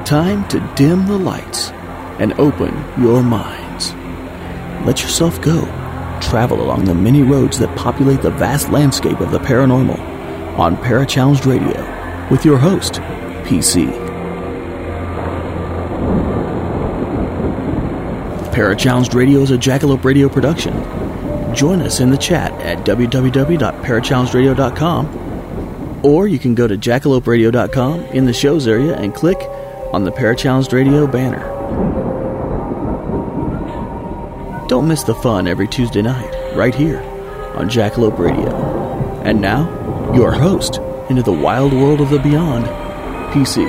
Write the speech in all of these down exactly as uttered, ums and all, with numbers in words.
time to dim the lights and open your minds. Let yourself go. Travel along the many roads that populate the vast landscape of the paranormal on Parachallenged Radio with your host, P C. Parachallenged Radio is a Jackalope Radio production. Join us in the chat at w w w dot parachallenged radio dot com, or you can go to jackalope radio dot com in the shows area and click on the Parachallenged Radio banner. Don't miss the fun every Tuesday night, right here on Jackalope Radio. And now, your host into the wild world of the beyond, P C.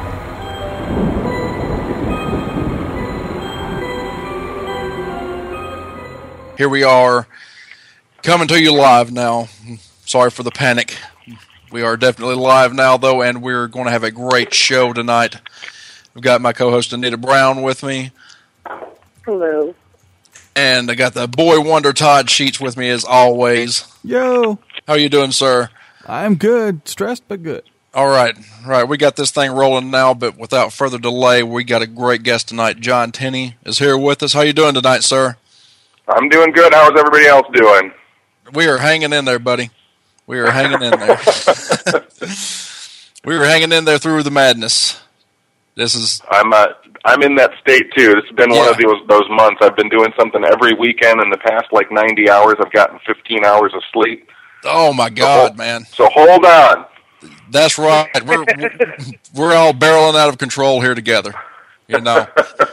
Here we are, coming to you live now. Sorry for the panic. We are definitely live now, though, and we're going to have a great show tonight. We've got my co-host Anita Brown with me. Hello. And I got the boy wonder Todd Sheets with me as always. Yo. How you doing, sir? I'm good. Stressed, but good. All right. All right. We got this thing rolling now, but without further delay, we got a great guest tonight. John Tenney is here with us. How you doing tonight, sir? I'm doing good. How's everybody else doing? We are hanging in there, buddy. We are hanging in there. We were hanging in there through the madness. This is. I'm uh, I'm in that state too. It's been yeah. one of those those months. I've been doing something every weekend in the past like ninety hours. I've gotten fifteen hours of sleep. Oh my God, so hold, man! So hold on. That's right. We're we're all barreling out of control here together. You know.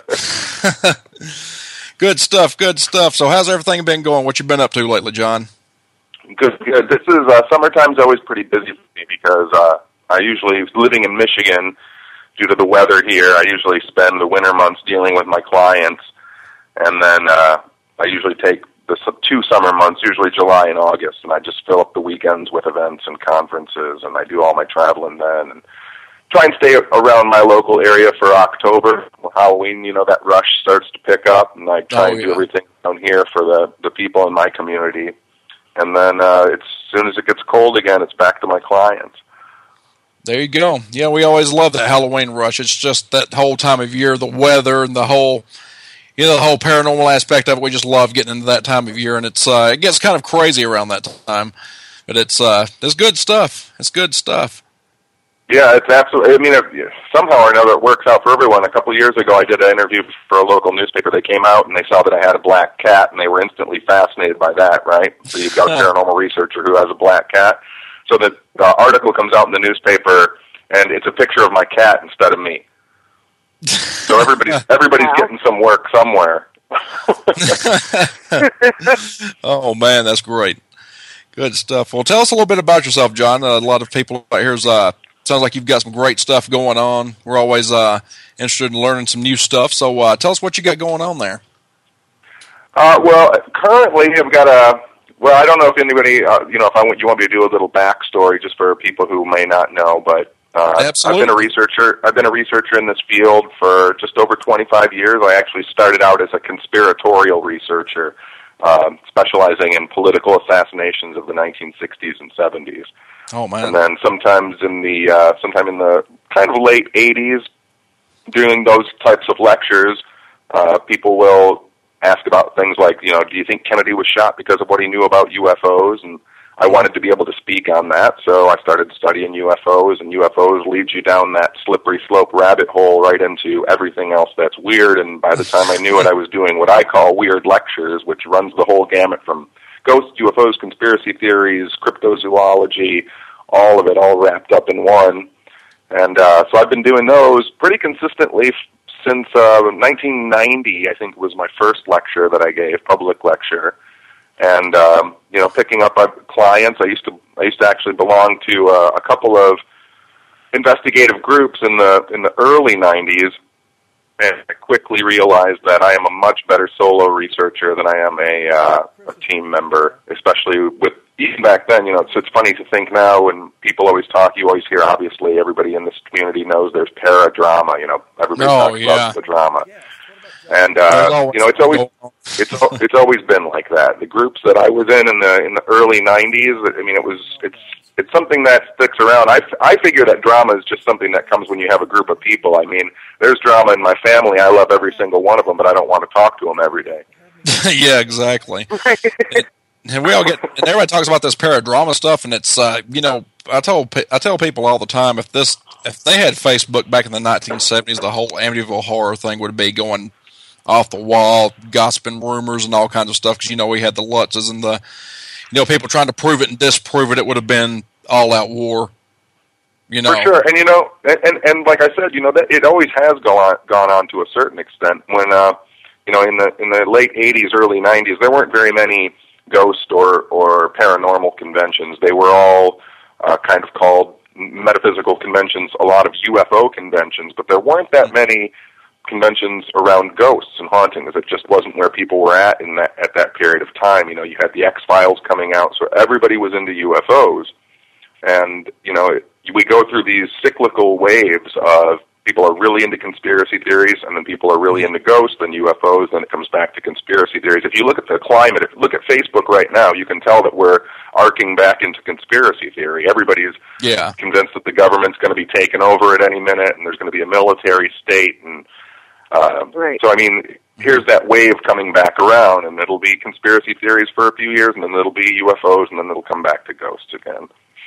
Good stuff, good stuff. So how's everything been going? What you been up to lately, John? Good, good. This is, uh, summertime's always pretty busy for me because uh, I usually, living in Michigan, due to the weather here, I usually spend the winter months dealing with my clients, and then uh, I usually take the two summer months, usually July and August, and I just fill up the weekends with events and conferences, and I do all my traveling then, and try and stay around my local area for October. Halloween, you know, that rush starts to pick up, and I try oh, and yeah. do everything down here for the, the people in my community. And then uh, it's, as soon as it gets cold again, it's back to my clients. There you go. Yeah, we always love that Halloween rush. It's just that whole time of year, the weather and the whole, you know, the whole paranormal aspect of it. We just love getting into that time of year, and it's uh, it gets kind of crazy around that time. But it's uh, it's good stuff. It's good stuff. Yeah, it's absolutely, I mean, it, somehow or another it works out for everyone. A couple of years ago, I did an interview for a local newspaper. They came out and they saw that I had a black cat, and they were instantly fascinated by that, right? So you've got a paranormal researcher who has a black cat. So the, the article comes out in the newspaper, and it's a picture of my cat instead of me. So everybody's, everybody's wow. getting some work somewhere. Oh, man, that's great. Good stuff. Well, tell us a little bit about yourself, John. Uh, a lot of people out here's uh, sounds like you've got some great stuff going on. We're always uh, interested in learning some new stuff. So uh, tell us what you got going on there. Uh, well, currently I've got a, well, I don't know if anybody, uh, you know, if I want, you want me to do a little backstory just for people who may not know, but uh, Absolutely. I've been a researcher. I've been a researcher in this field for just over twenty-five years. I actually started out as a conspiratorial researcher, uh, specializing in political assassinations of the nineteen sixties and seventies. Oh man! And then sometimes in the uh, sometime in the kind of late eighties, doing those types of lectures, uh, people will ask about things like, you know, do you think Kennedy was shot because of what he knew about U F Os? And I wanted to be able to speak on that, so I started studying U F Os, and U F Os leads you down that slippery slope rabbit hole right into everything else that's weird, and by the time I knew it, I was doing what I call weird lectures, which runs the whole gamut from ghosts, U F Os, conspiracy theories, cryptozoology, all of it, all wrapped up in one. And uh, so I've been doing those pretty consistently since uh, nineteen ninety, I think was my first lecture that I gave, public lecture. And, um, you know, picking up uh, clients, I used to I used to actually belong to uh, a couple of investigative groups in the in the early nineties, and I quickly realized that I am a much better solo researcher than I am a, uh, a team member, especially with, even back then, you know, it's, it's funny to think now when people always talk, you always hear, obviously, everybody in this community knows there's paradrama, you know, everybody oh, talks yeah. about the drama. And, uh, you know, it's always, it's, it's always been like that. The groups that I was in in the, in the early nineties, I mean, it was, it's it's something that sticks around. I, I figure that drama is just something that comes when you have a group of people. I mean, there's drama in my family. I love every single one of them, but I don't want to talk to them every day. Yeah, exactly. and, and we all get, and everybody talks about this paradrama stuff, and it's, uh, you know, I told I tell people all the time, if this if they had Facebook back in the nineteen seventies, the whole Amityville horror thing would be going off the wall, gossiping rumors and all kinds of stuff. Because you know we had the Lutzes and the you know people trying to prove it and disprove it. It would have been all out war. You know, for sure. And you know, and and, and like I said, you know, that it always has gone on, gone on to a certain extent. When uh, you know, in the in the late eighties, early nineties, there weren't very many ghost or or paranormal conventions. They were all uh, kind of called metaphysical conventions, a lot of U F O conventions, but there weren't that many conventions around ghosts and hauntings. It just wasn't where people were at in that at that period of time. You know, you had the X-Files coming out, so everybody was into U F Os. And, you know, we go through these cyclical waves of people are really into conspiracy theories, and then people are really into ghosts, then U F Os, then it comes back to conspiracy theories. If you look at the climate, if you look at Facebook right now, you can tell that we're arcing back into conspiracy theory. Everybody's yeah. convinced that the government's going to be taken over at any minute, and there's going to be a military state. And uh, right. so, I mean, here's that wave coming back around, and it'll be conspiracy theories for a few years, and then it'll be U F Os, and then it'll come back to ghosts again.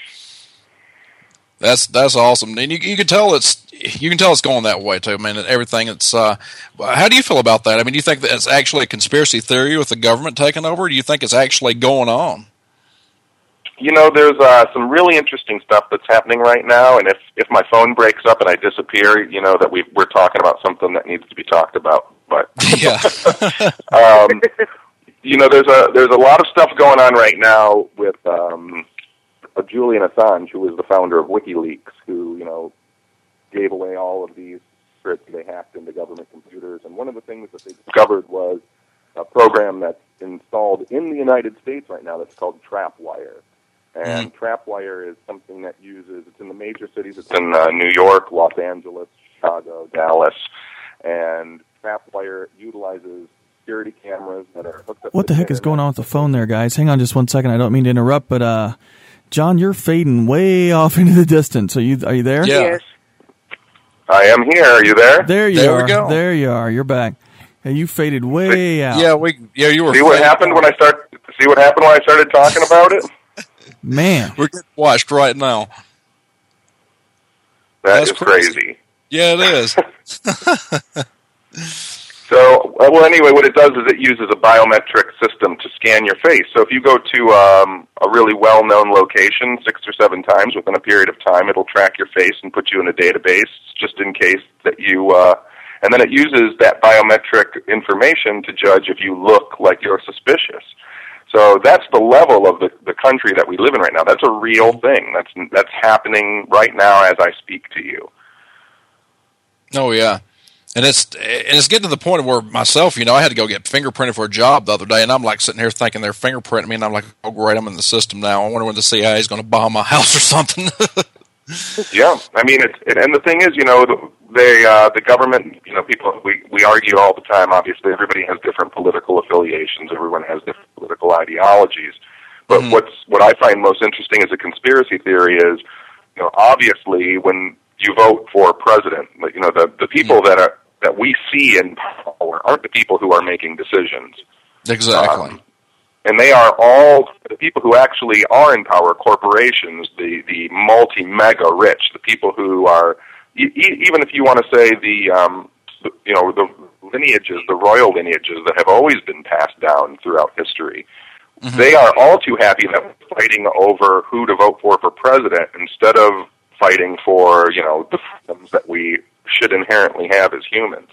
That's that's awesome, and you you can tell it's you can tell it's going that way too. I mean, everything. It's uh, how do you feel about that? I mean, do you think that it's actually a conspiracy theory with the government taking over? Or do you think it's actually going on? You know, there's uh, some really interesting stuff that's happening right now, and if if my phone breaks up and I disappear, you know that we we're talking about something that needs to be talked about. But yeah, um, you know, there's a there's a lot of stuff going on right now with. Um, Uh, Julian Assange, who was the founder of WikiLeaks, who, you know, gave away all of these secrets they hacked into government computers. And one of the things that they discovered was a program that's installed in the United States right now that's called TrapWire. And mm-hmm. TrapWire is something that uses, it's in the major cities, it's in uh, New York, Los Angeles, Chicago, Dallas, and TrapWire utilizes security cameras that are hooked up. What the heck is going on with the phone there, guys? Hang on just one second. I don't mean to interrupt, but uh, John, you're fading way off into the distance. Are you are you there? Yeah. Yes. I am here. Are you there? There you there are. We go. There you are. You're back. Hey, you faded way out. Yeah, we. Yeah, you were. See what happened when I start. See what happened when I started talking about it. Man, we're getting watched right now. That That's is crazy. crazy. Yeah, it is. So, well, anyway, what it does is it uses a biometric system to scan your face. So if you go to um, a really well-known location six or seven times within a period of time, it'll track your face and put you in a database just in case that you, uh, and then it uses that biometric information to judge if you look like you're suspicious. So that's the level of the, the country that we live in right now. That's a real thing. That's that's happening right now as I speak to you. Oh, yeah. And it's and it's getting to the point where myself, you know, I had to go get fingerprinted for a job the other day, and I'm like sitting here thinking they're fingerprinting me, and I'm like, oh, great, I'm in the system now. I wonder when the C I A is going to bomb my house or something. Yeah, I mean, it's, it, and the thing is, you know, they uh, the government, you know, people we we argue all the time. Obviously, everybody has different political affiliations. Everyone has different political ideologies. But mm-hmm. what's what I find most interesting as a conspiracy theory is, you know, obviously when you vote for president, you know, the the people mm-hmm. that are that we see in power aren't the people who are making decisions. Exactly. Um, and they are all the people who actually are in power, corporations, the, the multi-mega rich, the people who are, e- even if you want to say the, um, the, you know, the lineages, the royal lineages that have always been passed down throughout history, mm-hmm. they are all too happy that we're fighting over who to vote for for president instead of fighting for, you know, the freedoms that we should inherently have as humans.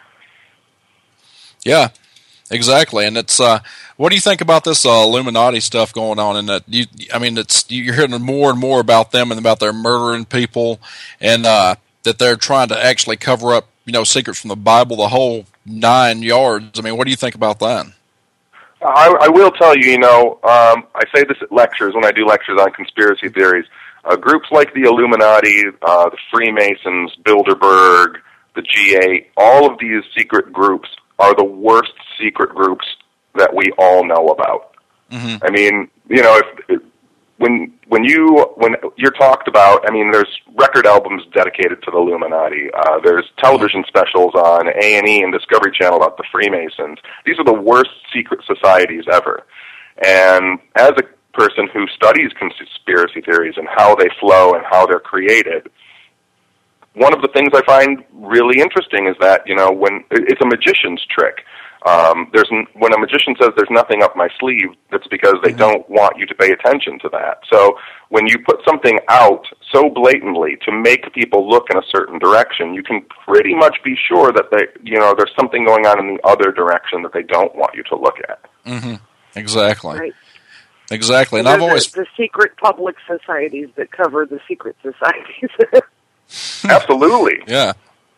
Yeah, exactly. And it's uh, what do you think about this uh, Illuminati stuff going on? And that you, I mean, it's you're hearing more and more about them and about their murdering people, and uh, that they're trying to actually cover up, you know, secrets from the Bible, the whole nine yards. I mean, what do you think about that? I, I will tell you, you know, um, I say this at lectures when I do lectures on conspiracy theories. Uh, groups like the Illuminati, uh, the Freemasons, Bilderberg, the G eight, all of these secret groups are the worst secret groups that we all know about. Mm-hmm. I mean, you know, if, if when when you when you're talked about, I mean, there's record albums dedicated to the Illuminati. Uh, there's television specials on A and E and Discovery Channel about the Freemasons. These are the worst secret societies ever. And as a person who studies conspiracy theories and how they flow and how they're created, one of the things I find really interesting is that, you know, when it's a magician's trick. Um, there's when a magician says there's nothing up my sleeve, that's because they mm-hmm. don't want you to pay attention to that. So when you put something out so blatantly to make people look in a certain direction, you can pretty much be sure that they, you know, there's something going on in the other direction that they don't want you to look at. Mm-hmm. Exactly. Right. Exactly. And They're I've always the, the secret public societies that cover the secret societies. Absolutely. Yeah.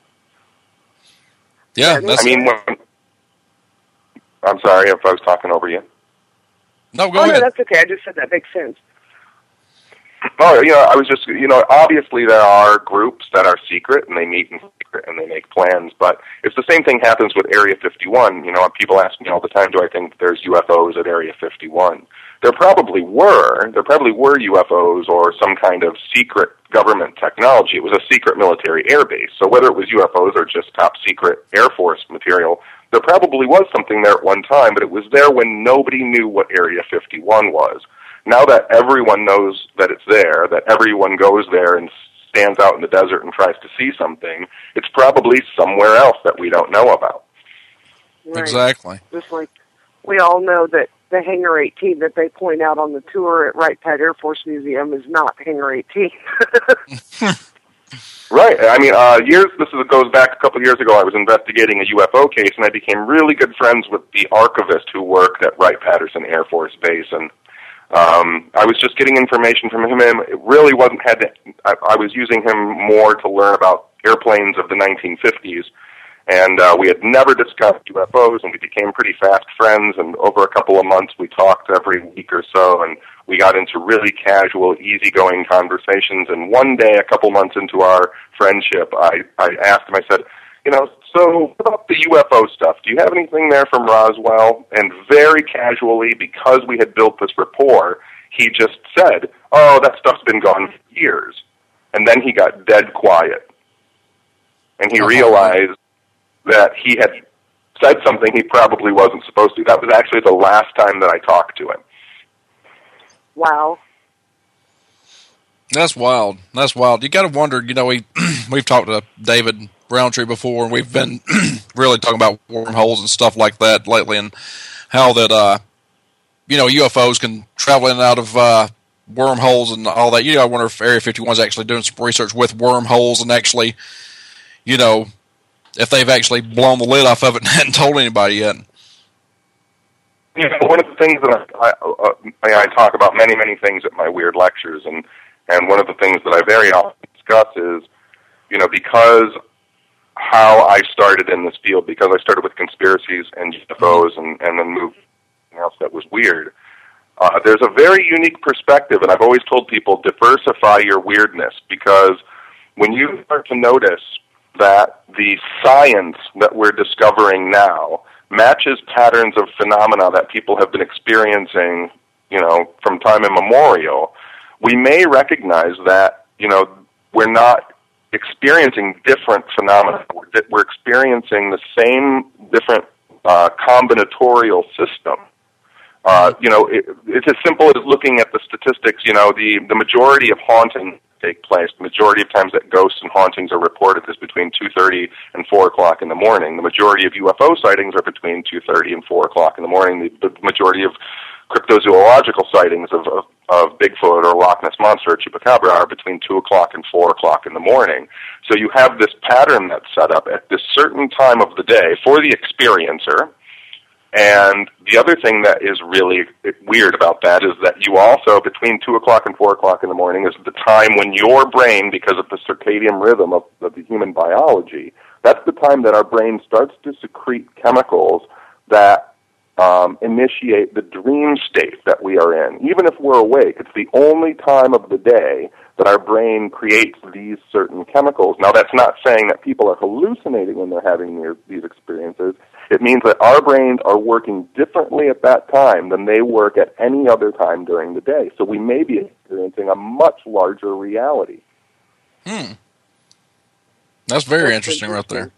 Yeah. That's I mean, when, I'm sorry if I was talking over you. No, go oh, ahead. no, that's okay. I just said that makes sense. Oh, you know, I was just, you know, obviously there are groups that are secret and they meet in secret and they make plans, but if the same thing happens with Area fifty-one, you know, people ask me all the time, do I think there's U F Os at Area fifty-one? There probably were. There probably were U F Os or some kind of secret government technology. It was a secret military air base. So whether it was U F Os or just top secret Air Force material, there probably was something there at one time, but it was there when nobody knew what Area fifty-one was. Now that everyone knows that it's there, that everyone goes there and stands out in the desert and tries to see something, it's probably somewhere else that we don't know about. Right. Exactly. Just like we all know that the Hangar eighteen that they point out on the tour at Wright-Patt Air Force Museum is not Hangar eighteen. Right. I mean, uh, years. This is, goes back a couple of years ago. I was investigating a U F O case, and I became really good friends with the archivist who worked at Wright-Patterson Air Force Base. And um, I was just getting information from him. It really wasn't had. To, I, I was using him more to learn about airplanes of the nineteen fifties. And uh, we had never discussed U F Os, and we became pretty fast friends. And over a couple of months, we talked every week or so, and we got into really casual, easygoing conversations. And one day, a couple months into our friendship, I, I asked him, I said, you know, so what about the U F O stuff? Do you have anything there from Roswell? And very casually, because we had built this rapport, he just said, oh, that stuff's been gone for years. And then he got dead quiet. And he realized that he had said something he probably wasn't supposed to. That was actually the last time that I talked to him. Wow. That's wild. That's wild. You got to wonder, you know, we, we've talked to David Roundtree before, and we've been really talking about wormholes and stuff like that lately, and how that, uh, you know, U F Os can travel in and out of uh, wormholes and all that. You know, I wonder if Area fifty-one is actually doing some research with wormholes and actually, you know, if they've actually blown the lid off of it and hadn't told anybody yet. You know, one of the things that I, I, I, I talk about many, many things at my weird lectures, and, and one of the things that I very often discuss is, you know, because how I started in this field, because I started with conspiracies and U F Os and, and then moved to something else that was weird, uh, there's a very unique perspective, and I've always told people, diversify your weirdness, because when you start to notice that the science that we're discovering now matches patterns of phenomena that people have been experiencing, you know, from time immemorial, we may recognize that, you know, we're not experiencing different phenomena. We're, we're experiencing the same different uh, combinatorial system. Uh, you know, it, it's as simple as looking at the statistics. You know, the, the majority of hauntings take place. The majority of times that ghosts and hauntings are reported is between two thirty and four o'clock in the morning. The majority of U F O sightings are between two thirty and four o'clock in the morning. The, the majority of cryptozoological sightings of, of, of Bigfoot or Loch Ness Monster or Chupacabra are between two o'clock and four o'clock in the morning. So you have this pattern that's set up at this certain time of the day for the experiencer. And the other thing that is really weird about that is that you also, between two o'clock and four o'clock in the morning, is the time when your brain, because of the circadian rhythm of, of the human biology, that's the time that our brain starts to secrete chemicals that um, initiate the dream state that we are in. Even if we're awake, it's the only time of the day that our brain creates these certain chemicals. Now, that's not saying that people are hallucinating when they're having these experiences. It means that our brains are working differently at that time than they work at any other time during the day. So we may be experiencing a much larger reality. Hmm. That's very interesting right there.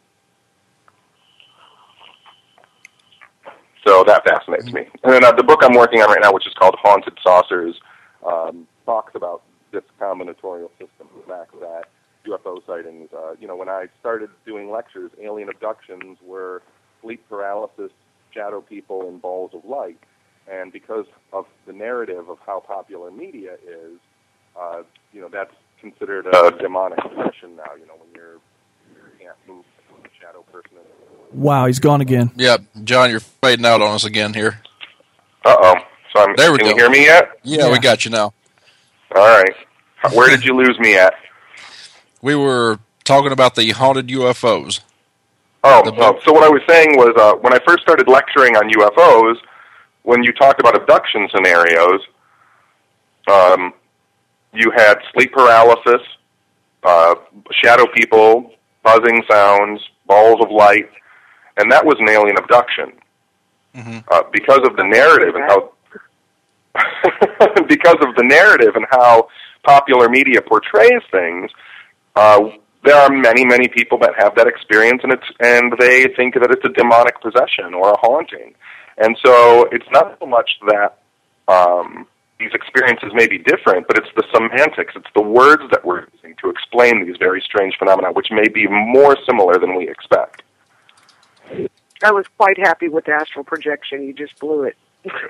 So that fascinates me. And then uh, the book I'm working on right now, which is called Haunted Saucers, um, talks about this combinatorial system, the fact that U F O sightings, uh, you know, when I started doing lectures, alien abductions were sleep paralysis, shadow people, and balls of light. And because of the narrative of how popular media is, uh, you know, that's considered a demonic possession now, you know, when you're, you can't move a shadow person. Wow, he's gone again. Yep, John, you're fading out on us again here. Uh-oh. So I'm, there we can go. you hear me yet? Yeah, yeah, we got you now. All right. Where did you lose me at? We were talking about the haunted U F Os. Oh, oh so what I was saying was uh, when I first started lecturing on U F Os, when you talked about abduction scenarios, um, you had sleep paralysis, uh, shadow people, buzzing sounds, balls of light, and that was an alien abduction. Mm-hmm. Uh, because of the narrative and how because of the narrative and how popular media portrays things, uh, there are many, many people that have that experience, and it's and they think that it's a demonic possession or a haunting. And so it's not so much that um, these experiences may be different, but it's the semantics, it's the words that we're using to explain these very strange phenomena, which may be more similar than we expect. I was quite happy with the astral projection. You just blew it.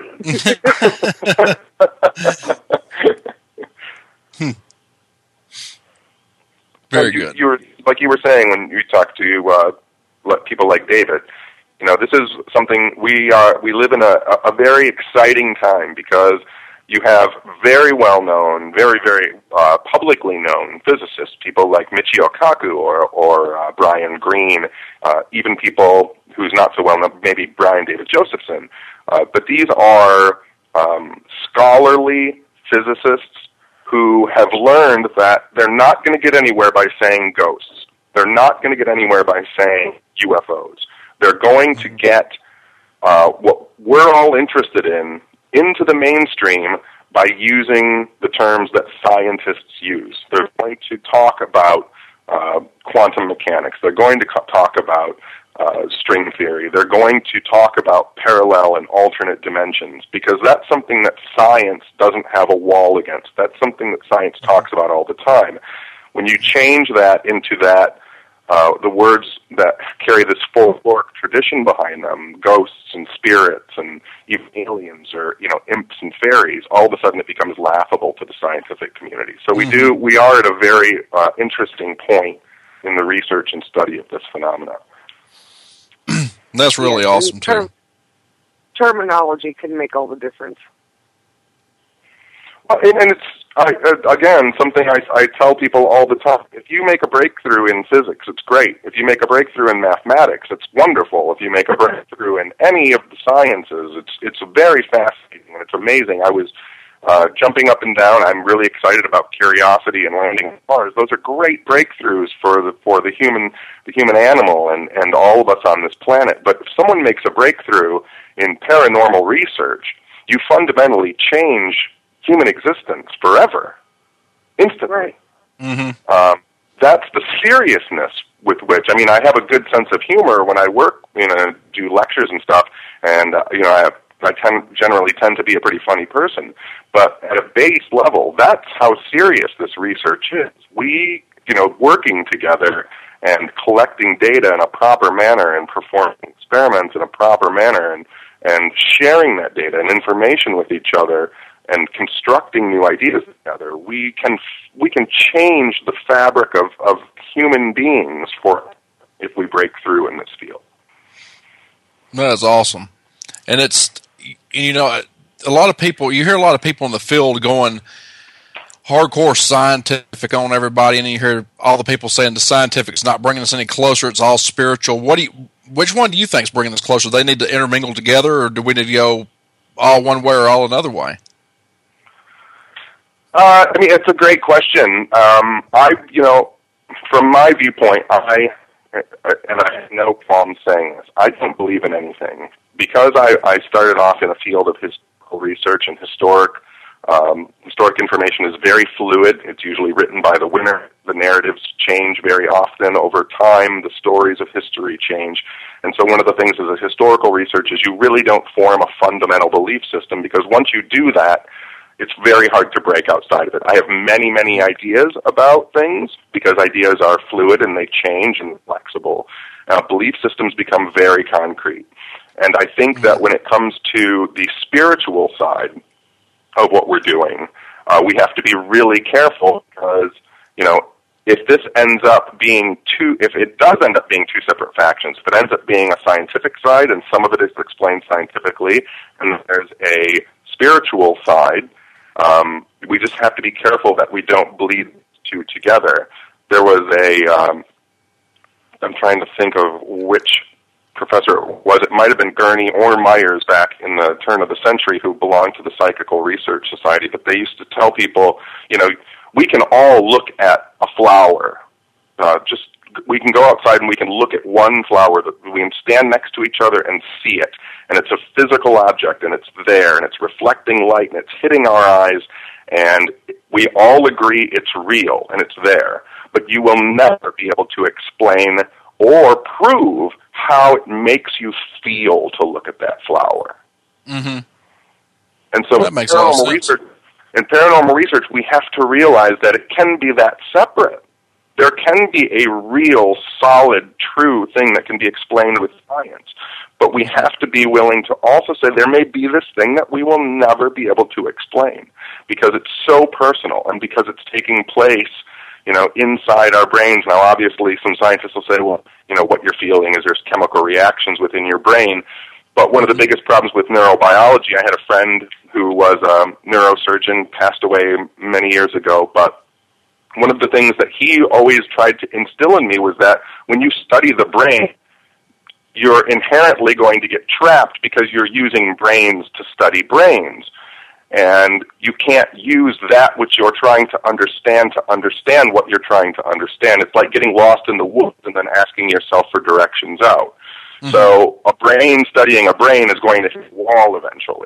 hmm. Very you, good. You were, like you were saying when you talked to uh, people like David, you know, this is something we are. We live in a, a very exciting time because you have very well-known, very, very uh, publicly known physicists, people like Michio Kaku or, or uh, Brian Greene, uh, even people who's not so well-known, maybe Brian David Josephson. Uh, but these are um, scholarly physicists who have learned that they're not going to get anywhere by saying ghosts. They're not going to get anywhere by saying U F Os. They're going to get uh, what we're all interested in into the mainstream by using the terms that scientists use. They're going to talk about uh, quantum mechanics. They're going to co- talk about uh, string theory. They're going to talk about parallel and alternate dimensions because that's something that science doesn't have a wall against. That's something that science talks about all the time. When you change that into that, Uh, the words that carry this folkloric tradition behind them, ghosts and spirits and even aliens or, you know, imps and fairies, all of a sudden it becomes laughable to the scientific community. So we do, we are at a very uh, interesting point in the research and study of this phenomena. That's really yeah, awesome, term- too. Terminology can make all the difference. Well, and, and it's, I, again, something I, I tell people all the time. If you make a breakthrough in physics, it's great. If you make a breakthrough in mathematics, it's wonderful. If you make a breakthrough in any of the sciences, it's it's very fascinating and it's amazing. I was uh, jumping up and down. I'm really excited about Curiosity and landing on Mars. Those are great breakthroughs for the for the human the human animal and, and all of us on this planet. But if someone makes a breakthrough in paranormal research, you fundamentally change human existence forever, instantly. Right. Mm-hmm. Um, that's the seriousness with which, I mean, I have a good sense of humor when I work, you know, do lectures and stuff, and, uh, you know, I, have, I tend, generally tend to be a pretty funny person. But at a base level, that's how serious this research is. We, you know, working together and collecting data in a proper manner and performing experiments in a proper manner and, and sharing that data and information with each other and constructing new ideas together, we can we can change the fabric of, of human beings for if we break through in this field. That's awesome. And it's, you know, a lot of people, you hear a lot of people in the field going hardcore scientific on everybody, and you hear all the people saying the scientific's not bringing us any closer, it's all spiritual. What do you, which one do you think is bringing us closer? Do they need to intermingle together, or do we need to go all one way or all another way? Uh, I mean, it's a great question. Um, I, you know, from my viewpoint, I and I have no qualms saying this, I don't believe in anything. Because I, I started off in a field of historical research and historic um, historic information is very fluid. It's usually written by the winner. The narratives change very often over time. The stories of history change. And so one of the things as a historical research is you really don't form a fundamental belief system, because once you do that, it's very hard to break outside of it. I have many, many ideas about things because ideas are fluid and they change and flexible. Uh, belief systems become very concrete. And I think that when it comes to the spiritual side of what we're doing, uh, we have to be really careful because, you know, if this ends up being two, if it does end up being two separate factions, if it ends up being a scientific side and some of it is explained scientifically, and there's a spiritual side, um, we just have to be careful that we don't bleed two together. There was a, um, I'm trying to think of which professor it was. It might have been Gurney or Myers back in the turn of the century who belonged to the Psychical Research Society, but they used to tell people, you know, we can all look at a flower. Uh, just we can go outside and we can look at one flower. That we can stand next to each other and see it, and it's a physical object, and it's there, and it's reflecting light, and it's hitting our eyes, and we all agree it's real and it's there. But you will never be able to explain or prove how it makes you feel to look at that flower. Mm-hmm. And so, that makes a lot of sense. Research, in paranormal research, we have to realize that it can be that separate. There can be a real, solid, true thing that can be explained with science. But we have to be willing to also say there may be this thing that we will never be able to explain because it's so personal and because it's taking place, you know, inside our brains. Now, obviously, some scientists will say, well, you know, what you're feeling is there's chemical reactions within your brain. But one of the biggest problems with neurobiology, I had a friend who was a neurosurgeon, passed away many years ago, but one of the things that he always tried to instill in me was that when you study the brain, you're inherently going to get trapped because you're using brains to study brains. And you can't use that which you're trying to understand to understand what you're trying to understand. It's like getting lost in the woods and then asking yourself for directions out. Mm-hmm. So a brain studying a brain is going to hit a wall eventually.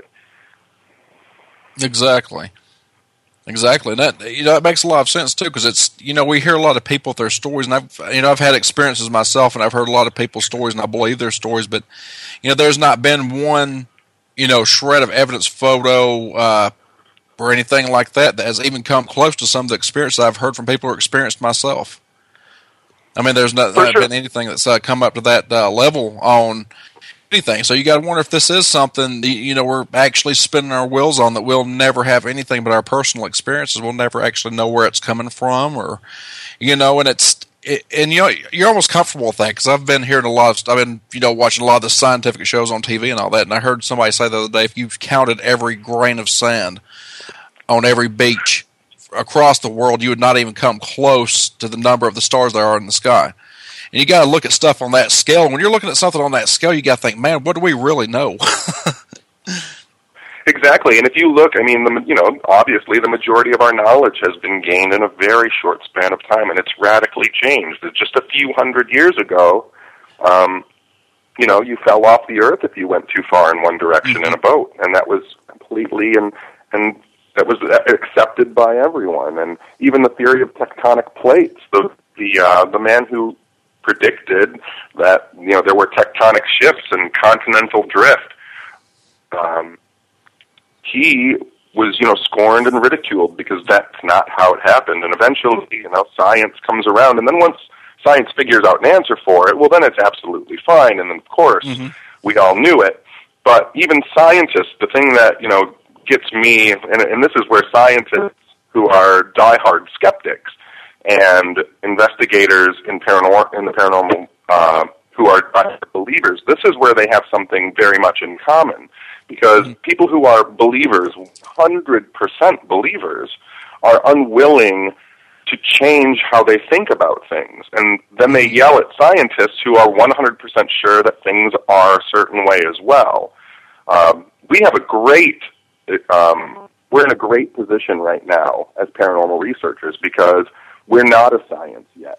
Exactly. Exactly. And that, you know, it makes a lot of sense too, because it's, you know, we hear a lot of people with their stories, and I've, you know, I've had experiences myself, and I've heard a lot of people's stories, and I believe their stories, but, you know, there's not been one, you know, shred of evidence, photo, uh, or anything like that that has even come close to some of the experiences I've heard from people who experienced myself. I mean, there's not, not sure. been anything that's uh, come up to that uh, level on anything. So you got to wonder if this is something, you know, we're actually spinning our wheels on, that we'll never have anything but our personal experiences. We'll never actually know where it's coming from, or, you know, and it's, it, and you know, you're almost comfortable with that, because I've been hearing a lot of, I've been, you know, watching a lot of the scientific shows on T V and all that, and I heard somebody say the other day, if you've counted every grain of sand on every beach across the world, you would not even come close to the number of the stars there are in the sky. And you got to look at stuff on that scale. When you're looking at something on that scale, you got to think, man, what do we really know? Exactly. And if you look, I mean, the, you know, obviously the majority of our knowledge has been gained in a very short span of time, and it's radically changed. Just a few hundred years ago, um, you know, you fell off the earth if you went too far in one direction mm-hmm. in a boat, and that was completely and and that was accepted by everyone. And even the theory of tectonic plates, the the uh, the man who predicted that, you know, there were tectonic shifts and continental drift. Um, he was, you know, scorned and ridiculed because that's not how it happened. And eventually, you know, science comes around, and then once science figures out an answer for it, well, then it's absolutely fine. And then, of course, mm-hmm. we all knew it. But even scientists, the thing that, you know, gets me, and, and this is where scientists who are diehard skeptics and investigators in, paranor- in the paranormal uh, who are believers, this is where they have something very much in common. Because mm-hmm. people who are believers, one hundred percent believers, are unwilling to change how they think about things. And then they yell at scientists who are one hundred percent sure that things are a certain way as well. Um, we have a great, um, we're in a great position right now as paranormal researchers because we're not a science yet.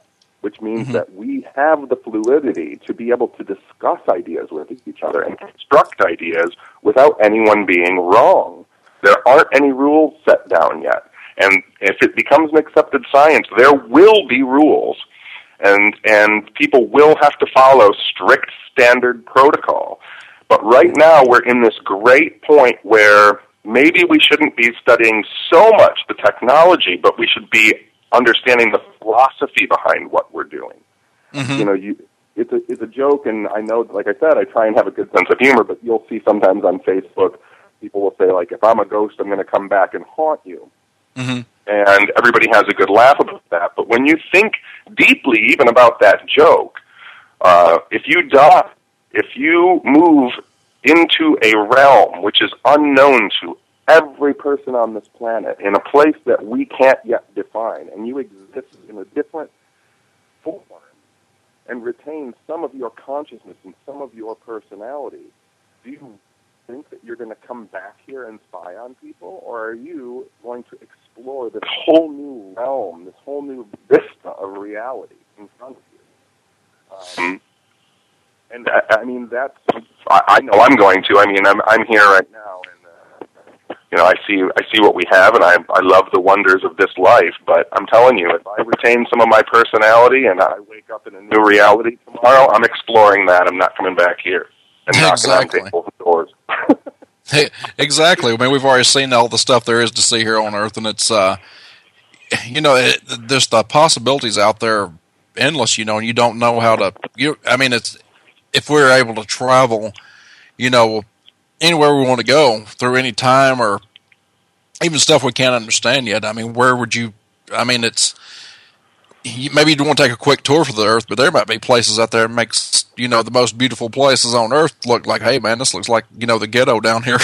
which means Mm-hmm. that we have the fluidity to be able to discuss ideas with each other and construct ideas without anyone being wrong. There aren't any rules set down yet. And if it becomes an accepted science, there will be rules. And and people will have to follow strict standard protocol. But right now we're in this great point where maybe we shouldn't be studying so much the technology, but we should be understanding the philosophy behind what we're doing. Mm-hmm. You know, you, it's a it's a joke, and I know, like I said, I try and have a good sense of humor, but you'll see sometimes on Facebook, people will say, like, if I'm a ghost, I'm going to come back and haunt you. Mm-hmm. And everybody has a good laugh about that. But when you think deeply even about that joke, uh, if you die, if you move into a realm which is unknown to every person on this planet, in a place that we can't yet define, and you exist in a different form and retain some of your consciousness and some of your personality, do you think that you're going to come back here and spy on people, or are you going to explore this whole new realm, this whole new vista of reality in front of you? Um, and I, I mean, that's, I, I know I'm going to. I mean, I'm I'm here right now, and uh, you know, I see I see what we have, and I I love the wonders of this life. But I'm telling you, if I retain some of my personality and I wake up in a new reality tomorrow, I'm exploring that. I'm not coming back here and knocking Exactly. on people's doors. Hey, exactly. I mean, we've already seen all the stuff there is to see here on Earth, and it's, uh, you know, it, there's the possibilities out there endless, you know, and you don't know how to, you. I mean, it's, if we're able to travel, you know, anywhere we want to go through any time or even stuff we can't understand yet, I mean, where would you, I mean, it's, you, maybe you want to take a quick tour for the Earth, but there might be places out there that makes, you know, the most beautiful places on Earth look like, hey, man, this looks like, you know, the ghetto down here.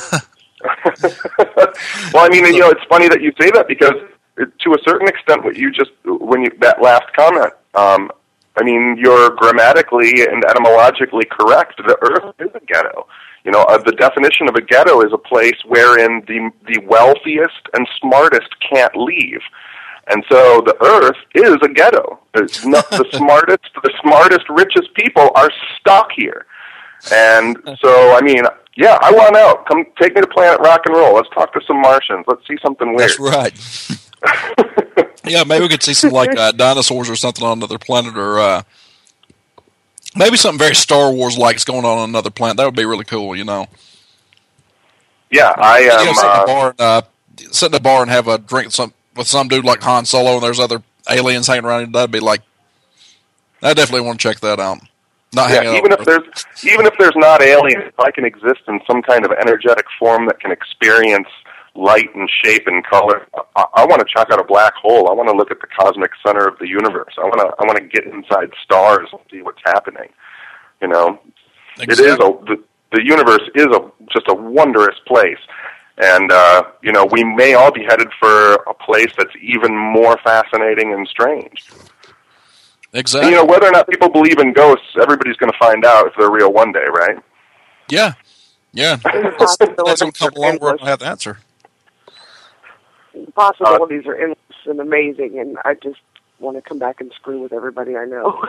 Well, I mean, you know, it's funny that you say that because it, to a certain extent, what you just, when you, that last comment, um, I mean, you're grammatically and etymologically correct. The Earth is a ghetto. You know, uh, the definition of a ghetto is a place wherein the the wealthiest and smartest can't leave. And so the Earth is a ghetto. It's not the smartest, the smartest, richest people are stuck here. And so, I mean, yeah, I want out. Come take me to Planet Rock and Roll. Let's talk to some Martians. Let's see something weird. That's right. Yeah, maybe we could see some like uh, dinosaurs or something on another planet, or uh, maybe something very Star Wars like is going on on another planet. That would be really cool, you know. Yeah, I am. You know, sit, in a bar and, uh, sit in a bar and have a drink with some, with some dude like Han Solo, and there's other aliens hanging around. That'd be like, I definitely want to check that out. Not yeah, hanging even out if there's even if there's not aliens, if I can exist in some kind of energetic form that can experience light and shape and color, I, I want to check out a black hole. I want to look at the cosmic center of the universe. I want to I want to get inside stars and see what's happening. You know, Exactly. it is a the, the universe is a just a wondrous place, and uh, you know, we may all be headed for a place that's even more fascinating and strange. Exactly. And, you know, whether or not people believe in ghosts, everybody's going to find out if they're real one day, right? Yeah. Yeah. The That's, that's possibilities going to come are along where endless. I have the answer. The possibilities are endless and amazing, and I just want to come back and screw with everybody I know.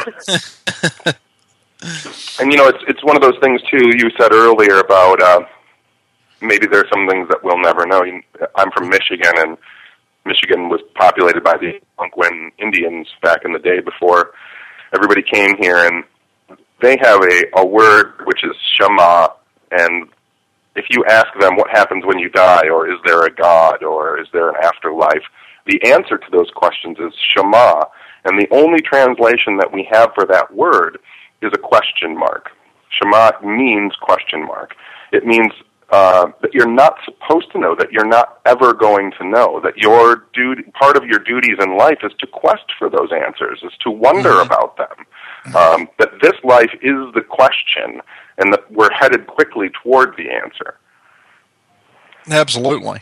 And, you know, it's it's one of those things, too, you said earlier about uh, maybe there's some things that we'll never know. I'm from Michigan, and Michigan was populated by the Algonquin Indians back in the day before everybody came here, and they have a, a word which is Shema, and if you ask them what happens when you die, or is there a God, or is there an afterlife, the answer to those questions is Shema, and the only translation that we have for that word is a question mark. Shema means question mark. It means uh, that you're not supposed to know, that you're not ever going to know, that your duty, part of your duties in life is to quest for those answers, is to wonder mm-hmm. about them. Um, that this life is the question, and that we're headed quickly toward the answer. Absolutely.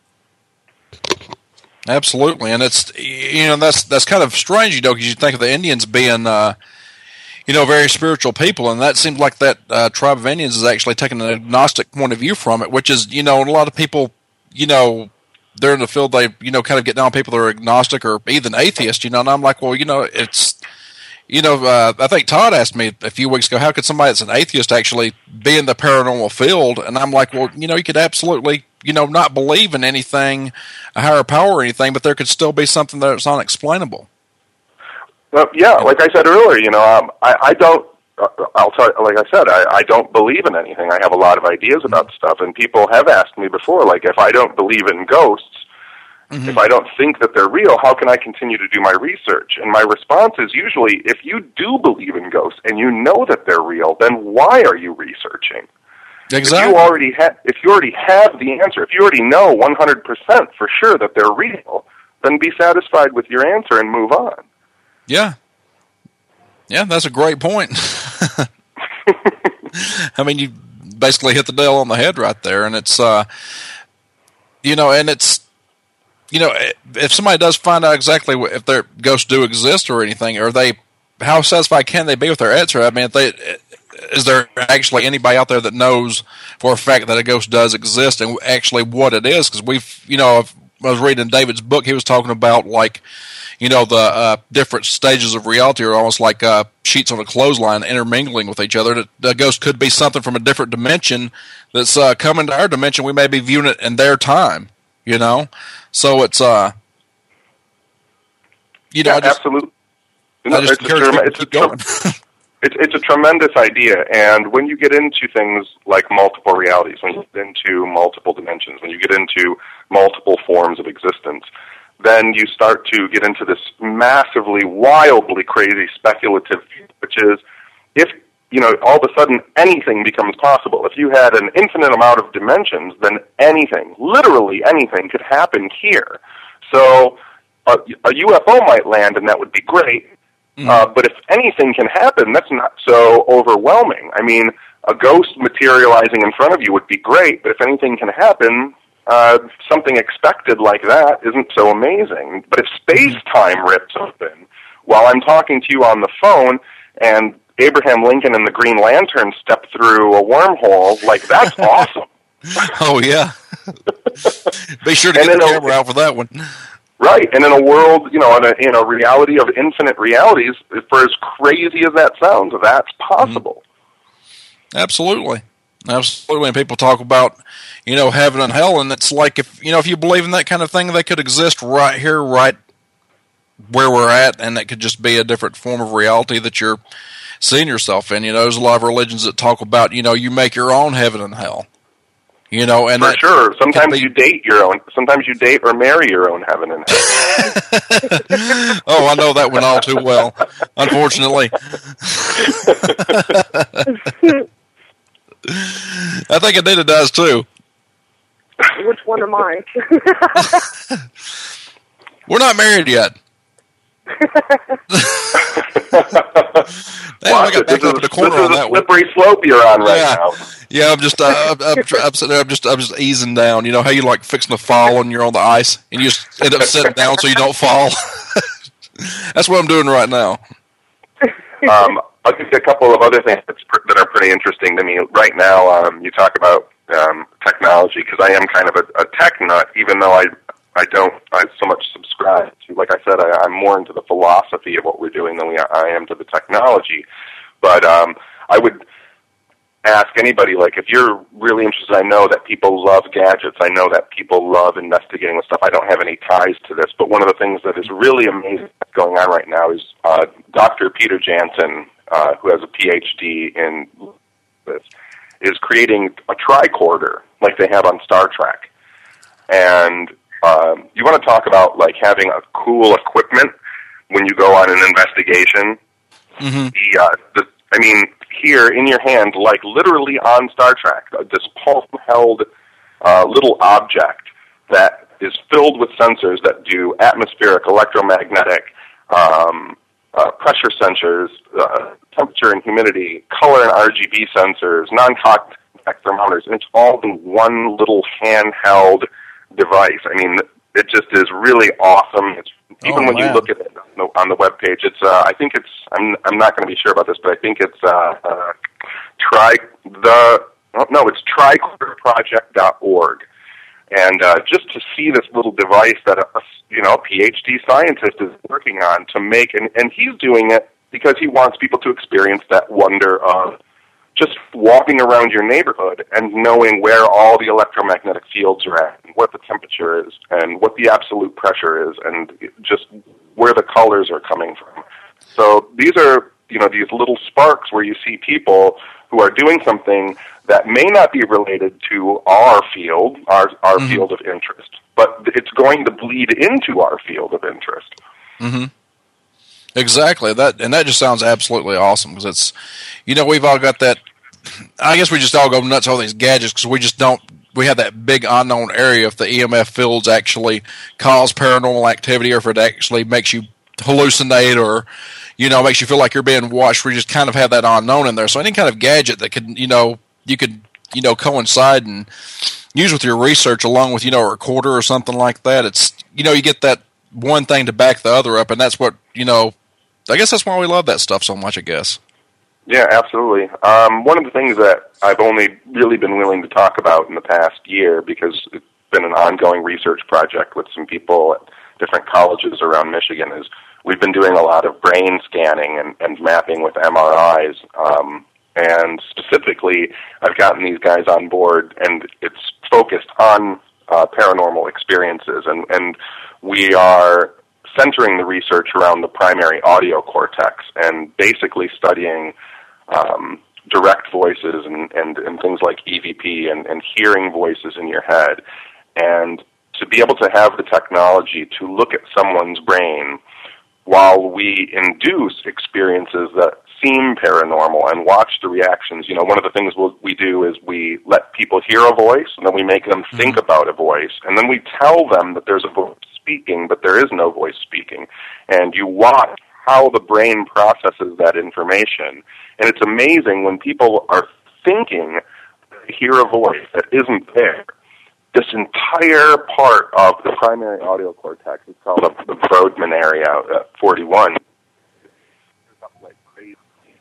Absolutely, and it's, you know, that's that's kind of strange, you know, because you think of the Indians being, uh, you know, very spiritual people, and that seems like that uh, tribe of Indians is actually taking an agnostic point of view from it, which is, you know, a lot of people, you know, they're in the field, they, you know, kind of get down on people that are agnostic or even atheist, you know, and I'm like, well, you know, it's, you know, uh, I think Todd asked me a few weeks ago, how could somebody that's an atheist actually be in the paranormal field? And I'm like, well, you know, you could absolutely, you know, not believe in anything, a higher power or anything, but there could still be something that's unexplainable. Well, yeah, like I said earlier, you know, um, I, I don't, uh, I'll tell you, like I said, I, I don't believe in anything. I have a lot of ideas about stuff, and people have asked me before, like, if I don't believe in ghosts, mm-hmm. if I don't think that they're real, how can I continue to do my research? And my response is usually, if you do believe in ghosts and you know that they're real, then why are you researching? Exactly. If you already ha- if you already have the answer, if you already know one hundred percent for sure that they're real, then be satisfied with your answer and move on. Yeah. Yeah, that's a great point. I mean, you basically hit the nail on the head right there, and it's, uh, you know, and it's, you know, if somebody does find out exactly if their ghosts do exist or anything, or they, how satisfied can they be with their answer? I mean, if they, is there actually anybody out there that knows for a fact that a ghost does exist and actually what it is? Because we've, you know, I was reading David's book, he was talking about, like, you know, the uh, different stages of reality are almost like uh, sheets on a clothesline intermingling with each other. The ghost could be something from a different dimension that's uh, coming to our dimension. We may be viewing it in their time, you know? So it's, uh, you know, yeah, I just, absolutely. I just no, encourage it's, a, people it's, to keep a, going. it's, it's a tremendous idea, and when you get into things like multiple realities, when you get into multiple dimensions, when you get into multiple forms of existence, then you start to get into this massively, wildly crazy speculative, which is if, you know, all of a sudden anything becomes possible. If you had an infinite amount of dimensions, then anything, literally anything, could happen here. So a, a U F O might land, and that would be great, mm. uh, but if anything can happen, that's not so overwhelming. I mean, a ghost materializing in front of you would be great, but if anything can happen, Uh, something expected like that isn't so amazing. But if space-time rips open while I'm talking to you on the phone and Abraham Lincoln and the Green Lantern step through a wormhole, like, that's awesome. Oh, yeah. Be sure to get the camera a, out for that one. Right, and in a world, you know, in a, in a reality of infinite realities, for as crazy as that sounds, that's possible. Mm-hmm. Absolutely. Absolutely, and people talk about, you know, heaven and hell, and it's like, if, you know, if you believe in that kind of thing, they could exist right here, right where we're at, and that could just be a different form of reality that you're seeing yourself in. You know, there's a lot of religions that talk about, you know, you make your own heaven and hell. You know, and for that sure. Sometimes be, you date your own. Sometimes you date or marry your own heaven and hell. Oh, I know that one all too well. Unfortunately. I think Anita does too. Which one am I? We're not married yet. Damn, I got back up in the corner on that one. Slippery slope you're on right yeah. now. Yeah, I'm just, uh, I'm, I'm, I'm, sitting there, I'm just, I'm just easing down. You know how you like fixing to fall and you're on the ice and you just end up sitting down so you don't fall. That's what I'm doing right now. Um, I'll give you a couple of other things that's pr- that are pretty interesting to me right now. Um, you talk about um, technology, because I am kind of a, a tech nut, even though I I don't I so much subscribe to. Like I said, I, I'm more into the philosophy of what we're doing than we, I am to the technology. But um, I would ask anybody, like, if you're really interested, I know that people love gadgets. I know that people love investigating with stuff. I don't have any ties to this, but one of the things that is really amazing that's going on right now is uh, Doctor Peter Jansen, uh, who has a P H D in this, is creating a tricorder like they have on Star Trek. And um, you want to talk about, like, having a cool equipment when you go on an investigation. Mm-hmm. The, uh, the, I mean, here in your hand, like literally on Star Trek, this palm-held uh, little object that is filled with sensors that do atmospheric, electromagnetic, um, uh, pressure sensors, uh, temperature and humidity, color and R G B sensors, non-contact thermometers, and it's all in one little handheld device. I mean, it just is really awesome. It's even oh, when man. you look at it on the, on the web page, it's uh, I think it's I'm I'm not going to be sure about this, but I think it's uh, uh, try the no, it's tricorder project dot org. And uh, just to see this little device that a, a you know PhD scientist is working on to make, and, and he's doing it because he wants people to experience that wonder of just walking around your neighborhood and knowing where all the electromagnetic fields are at, and what the temperature is, and what the absolute pressure is, and just where the colors are coming from. So these are, you know, these little sparks where you see people who are doing something that may not be related to our field, our our mm-hmm. field of interest, but it's going to bleed into our field of interest. Mm-hmm. Exactly. That and that just sounds absolutely awesome because it's, you know, we've all got that. I guess we just all go nuts all these gadgets because we just don't. We have that big unknown area if the E M F fields actually cause paranormal activity, or if it actually makes you hallucinate, or you know makes you feel like you're being watched. We just kind of have that unknown in there. So any kind of gadget that could, you know, you could, you know, coincide and use with your research along with, you know, a recorder or something like that. It's, you know, you get that one thing to back the other up, and that's what, you know. I guess that's why we love that stuff so much, I guess. Yeah, absolutely. Um, one of the things that I've only really been willing to talk about in the past year, because it's been an ongoing research project with some people at different colleges around Michigan, is we've been doing a lot of brain scanning and, and mapping with M R Is. Um, and specifically, I've gotten these guys on board, and it's focused on uh, paranormal experiences. And, and we are centering the research around the primary audio cortex and basically studying um, direct voices and, and, and things like E V P and, and hearing voices in your head. And to be able to have the technology to look at someone's brain while we induce experiences that seem paranormal and watch the reactions. You know, one of the things we'll, we do is we let people hear a voice, and then we make them think about a voice, and then we tell them that there's a voice speaking, but there is no voice speaking. And you watch how the brain processes that information. And it's amazing when people are thinking, hear a voice that isn't there. This entire part of the primary audio cortex is called the, the Brodmann area at forty-one. It's up like crazy.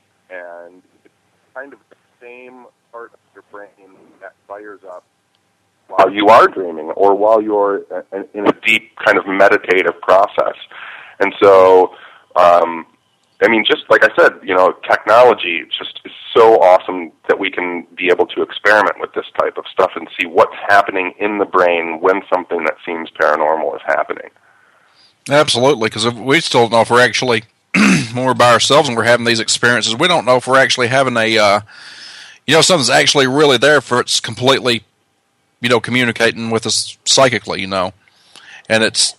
And it's kind of the same part of your brain that fires up while you are dreaming or while you're in a deep kind of meditative process. And so, um, I mean, just like I said, you know, technology just is so awesome that we can be able to experiment with this type of stuff and see what's happening in the brain when something that seems paranormal is happening. Absolutely, because we still don't know if we're actually, when we're by ourselves and we're having these experiences, we don't know if we're actually having a, uh, you know, something's actually really there for it's completely, you know, communicating with us psychically, you know, and it's,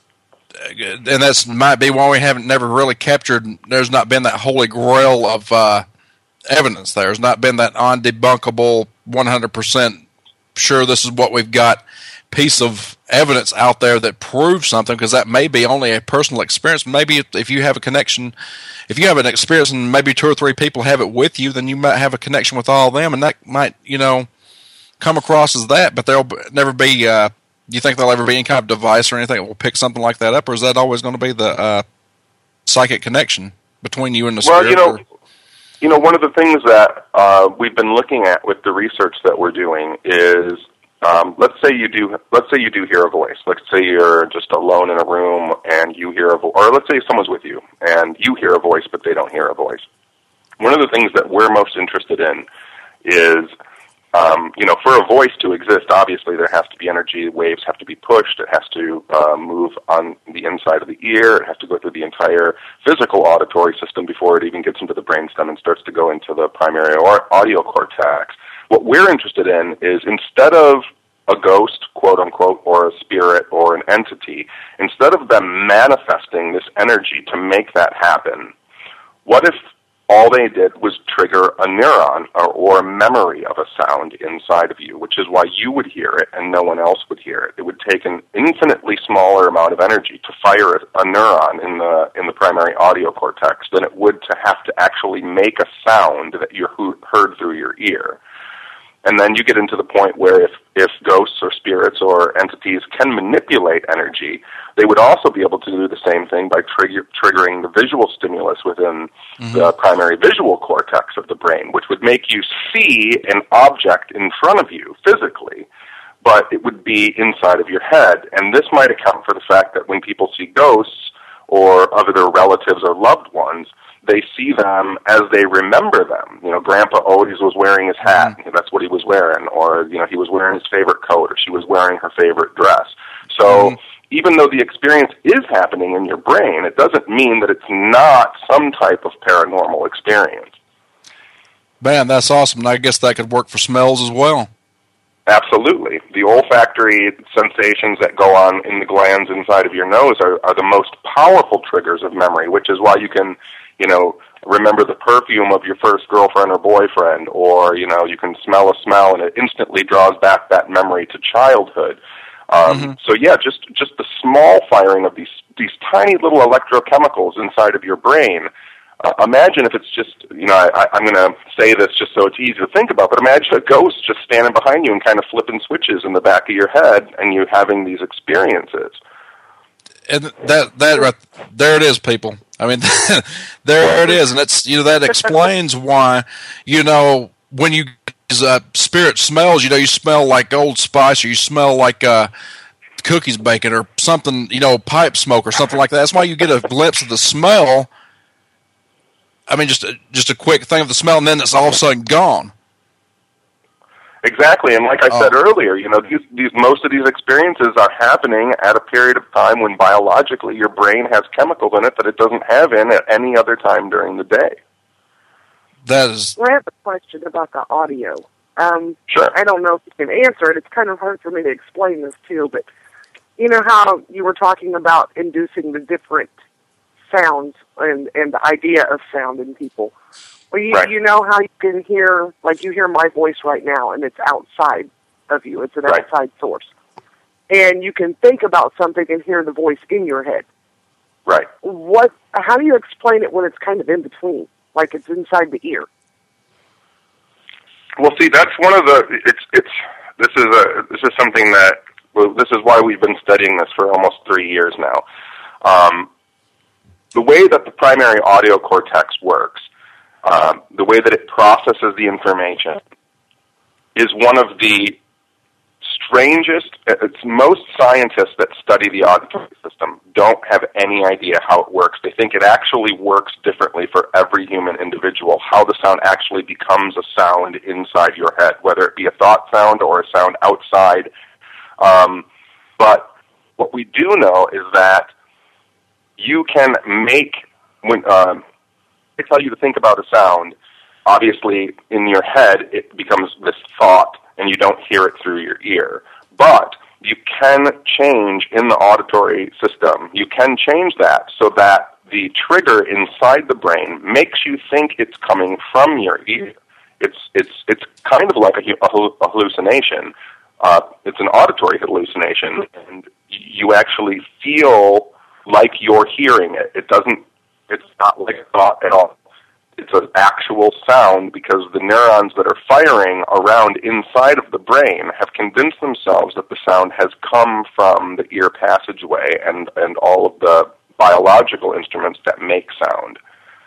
and that's might be why we haven't never really captured. There's not been that holy grail of uh, evidence. There's not been that undebunkable, one hundred percent sure this is what we've got piece of evidence out there that proves something. Because that may be only a personal experience. Maybe if, if you have a connection, if you have an experience and maybe two or three people have it with you, then you might have a connection with all of them, and that might, you know, come across as that. But there'll never be. Uh, Do you think there'll ever be any kind of device or anything that will pick something like that up, or is that always going to be the uh, psychic connection between you and the well, spirit? Well, you know, or? you know, one of the things that uh, we've been looking at with the research that we're doing is, um, let's say you do, let's say you do hear a voice. Let's say you're just alone in a room and you hear a voice, or let's say someone's with you and you hear a voice, but they don't hear a voice. One of the things that we're most interested in is, Um, you know, for a voice to exist, obviously there has to be energy. Waves have to be pushed. It has to uh, move on the inside of the ear. It has to go through the entire physical auditory system before it even gets into the brainstem and starts to go into the primary audio cortex. What we're interested in is, instead of a ghost, quote unquote, or a spirit or an entity, instead of them manifesting this energy to make that happen, what if all they did was trigger a neuron or, or a memory of a sound inside of you, which is why you would hear it and no one else would hear it. It would take an infinitely smaller amount of energy to fire a neuron in the in the primary audio cortex than it would to have to actually make a sound that you heard through your ear. And then you get into the point where if, if ghosts or spirits or entities can manipulate energy, they would also be able to do the same thing by trigger, triggering the visual stimulus within mm-hmm. the primary visual cortex of the brain, which would make you see an object in front of you physically. but it would be inside of your head. And this might account for the fact that when people see ghosts or other relatives or loved ones, they see them as they remember them. You know, Grandpa always was wearing his hat. Mm-hmm. That's what he was wearing. Or, you know, he was wearing his favorite coat, or she was wearing her favorite dress. So mm-hmm. even though the experience is happening in your brain, it doesn't mean that it's not some type of paranormal experience. Man, that's awesome. And I guess that could work for smells as well. Absolutely. The olfactory sensations that go on in the glands inside of your nose are, are the most powerful triggers of memory, which is why you can, you know, remember the perfume of your first girlfriend or boyfriend, or, you know, you can smell a smell and it instantly draws back that memory to childhood. Um, mm-hmm. So yeah, just, just the small firing of these, these tiny little electrochemicals inside of your brain. Uh, imagine if it's just, you know, I, I'm going to say this just so it's easy to think about, but imagine a ghost just standing behind you and kind of flipping switches in the back of your head and you having these experiences. And that, that right there it is, people. I mean, there it is. And it's, you know, that explains why, you know, when you, uh, spirit smells, you know, you smell like Old Spice, or you smell like, uh, cookies baking or something, you know, pipe smoke or something like that. That's why you get a glimpse of the smell. I mean, just just a quick thing of the smell, and then it's all of a sudden gone. Exactly, and like I oh. said earlier, you know, these, these most of these experiences are happening at a period of time when biologically your brain has chemicals in it that it doesn't have in at any other time during the day. That is. Well, I have a question about the audio. Um, sure. I don't know if you can answer it. It's kind of hard for me to explain this too, but you know how you were talking about inducing the different sounds and, and the idea of sound in people. Well, you, right. you know how you can hear, like you hear my voice right now, and it's outside of you. It's an right. outside source. And you can think about something and hear the voice in your head. Right. What? How do you explain it when it's kind of in between, like it's inside the ear? Well, see, that's one of the. It's it's. This is a. This is something that. Well, this is why we've been studying this for almost three years now. Um, The way that the primary audio cortex works, um, the way that it processes the information, is one of the strangest. It's most scientists that study the auditory system don't have any idea how it works. They think it actually works differently for every human individual, how the sound actually becomes a sound inside your head, whether it be a thought sound or a sound outside. Um, but what we do know is that you can make, when um, I tell you to think about a sound, obviously in your head it becomes this thought and you don't hear it through your ear. But you can change in the auditory system, you can change that so that the trigger inside the brain makes you think it's coming from your ear. It's, it's, it's kind of like a, a hallucination. Uh, it's an auditory hallucination, and you actually feel like you're hearing it. It doesn't, it's not like a thought at all. It's an actual sound because the neurons that are firing around inside of the brain have convinced themselves that the sound has come from the ear passageway and, and all of the biological instruments that make sound.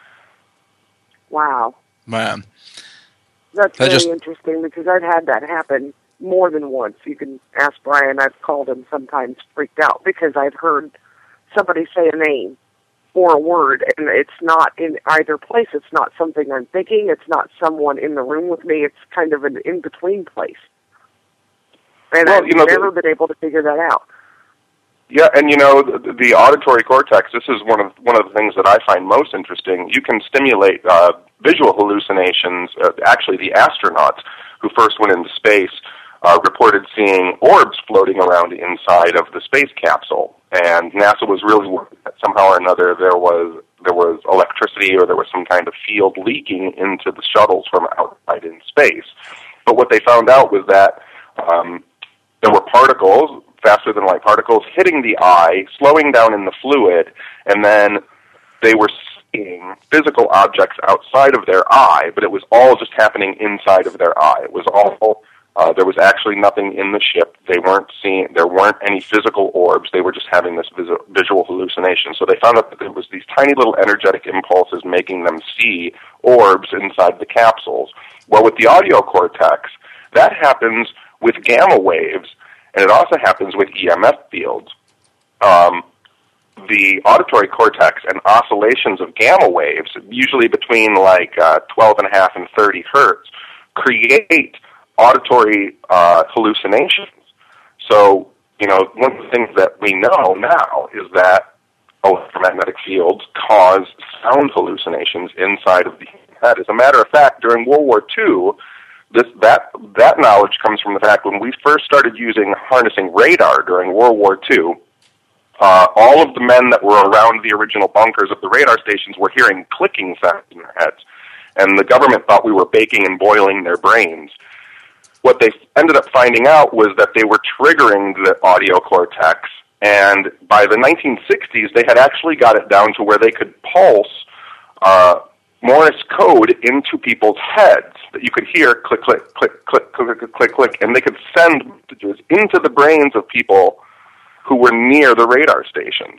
Wow. Man. That's that very just... interesting because I've had that happen more than once. You can ask Brian. I've called him sometimes freaked out because I've heard somebody say a name or a word, and it's not in either place. It's not something I'm thinking. It's not someone in the room with me. It's kind of an in-between place. And well, I've you know, never the, been able to figure that out. Yeah, and you know, the, the auditory cortex, this is one of one of the things that I find most interesting. You can stimulate uh, visual hallucinations. Uh, actually, the astronauts who first went into space uh, reported seeing orbs floating around inside of the space capsule. And NASA was really worried that somehow or another there was there was electricity or there was some kind of field leaking into the shuttles from outside in space. But what they found out was that um, there were particles, faster than light particles, hitting the eye, slowing down in the fluid, and then they were seeing physical objects outside of their eye, but it was all just happening inside of their eye. It was all... Uh, there was actually nothing in the ship. They weren't seeing, there weren't any physical orbs. They were just having this vis- visual hallucination. So they found out that there was these tiny little energetic impulses making them see orbs inside the capsules. Well, with the audio cortex, that happens with gamma waves, And it also happens with E M F fields. Um, the auditory cortex and oscillations of gamma waves, usually between like uh, twelve and a half and thirty hertz, create auditory uh, hallucinations. So, you know, one of the things that we know now is that electromagnetic fields cause sound hallucinations inside of the human head. As a matter of fact, during World War Two, this, that, that knowledge comes from the fact when we first started using harnessing radar during World War Two, uh, all of the men that were around the original bunkers of the radar stations were hearing clicking sounds in their heads. And the government thought we were baking and boiling their brains. What they ended up finding out was that they were triggering the audio cortex, and by the nineteen sixties, they had actually got it down to where they could pulse uh, Morse code into people's heads that you could hear click, click, click, click, click, click, click, click, and they could send messages into the brains of people who were near the radar stations.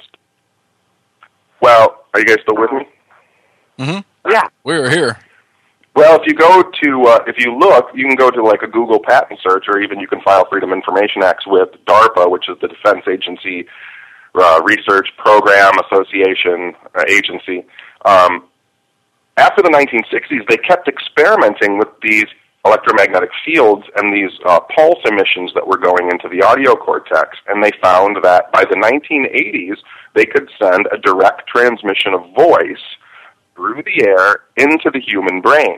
Well, are you guys still with me? Mm-hmm. Yeah. We're here. Well, if you go to, uh, if you look, you can go to like a Google patent search, or even you can file Freedom Information Acts with DARPA, which is the Defense Agency uh, Research Program Association uh, Agency. Um, after the nineteen sixties, they kept experimenting with these electromagnetic fields and these uh, pulse emissions that were going into the audio cortex, and they found that by the nineteen eighties, they could send a direct transmission of voice through the air into the human brain.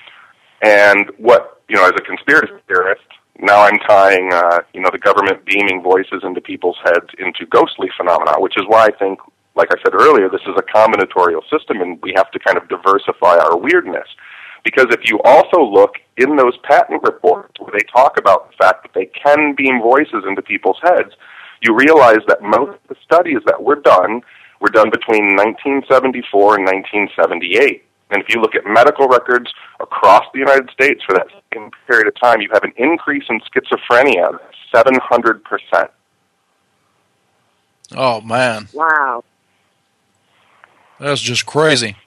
And what, you know, as a conspiracy theorist, now I'm tying, uh, you know, the government beaming voices into people's heads into ghostly phenomena, which is why I think, like I said earlier, this is a combinatorial system, and we have to kind of diversify our weirdness. Because if you also look in those patent reports where they talk about the fact that they can beam voices into people's heads, you realize that most of the studies that were done were done between nineteen seventy-four and nineteen seventy-eight. And if you look at medical records across the United States for that same period of time, you have an increase in schizophrenia of seven hundred percent. Oh, man. Wow. That's just crazy.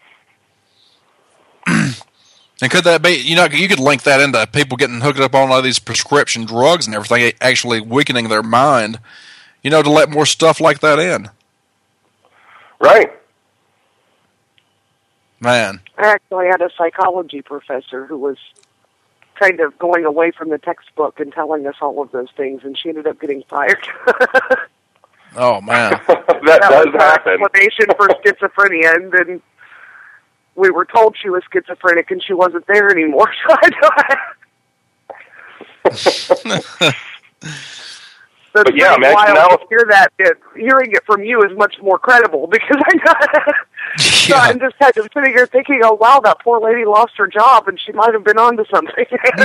And could that be, you know, you could link that into people getting hooked up on all these prescription drugs and everything, actually weakening their mind, you know, to let more stuff like that in. Right. Man. I actually had a psychology professor who was kind of going away from the textbook and telling us all of those things, and she ended up getting fired. Oh, man. that, that does was her happen. explanation for schizophrenia, and then we were told she was schizophrenic, and she wasn't there anymore. So I So but yeah, imagine while now. to hear that, it, hearing it from you is much more credible because I know. So Yeah. I'm just kind of sitting here thinking, oh wow, that poor lady lost her job and she might have been onto something.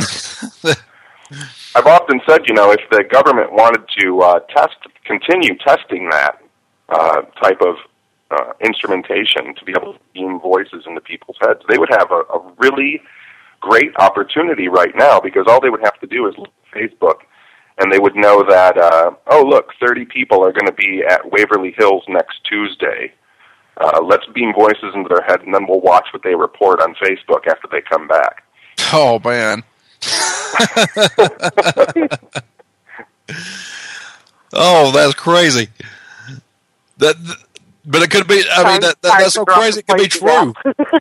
I've often said, you know, if the government wanted to uh, test, continue testing that uh, type of uh, instrumentation to be able to beam voices into people's heads, they would have a, a really great opportunity right now, because all they would have to do is look at Facebook, and they would know that, uh, oh, look, thirty people are going to be at Waverly Hills next Tuesday. Uh, let's beam voices into their head, and then we'll watch what they report on Facebook after they come back. Oh, man. Oh, that's crazy. That, but it could be, I mean, that, that that's so crazy it could be true.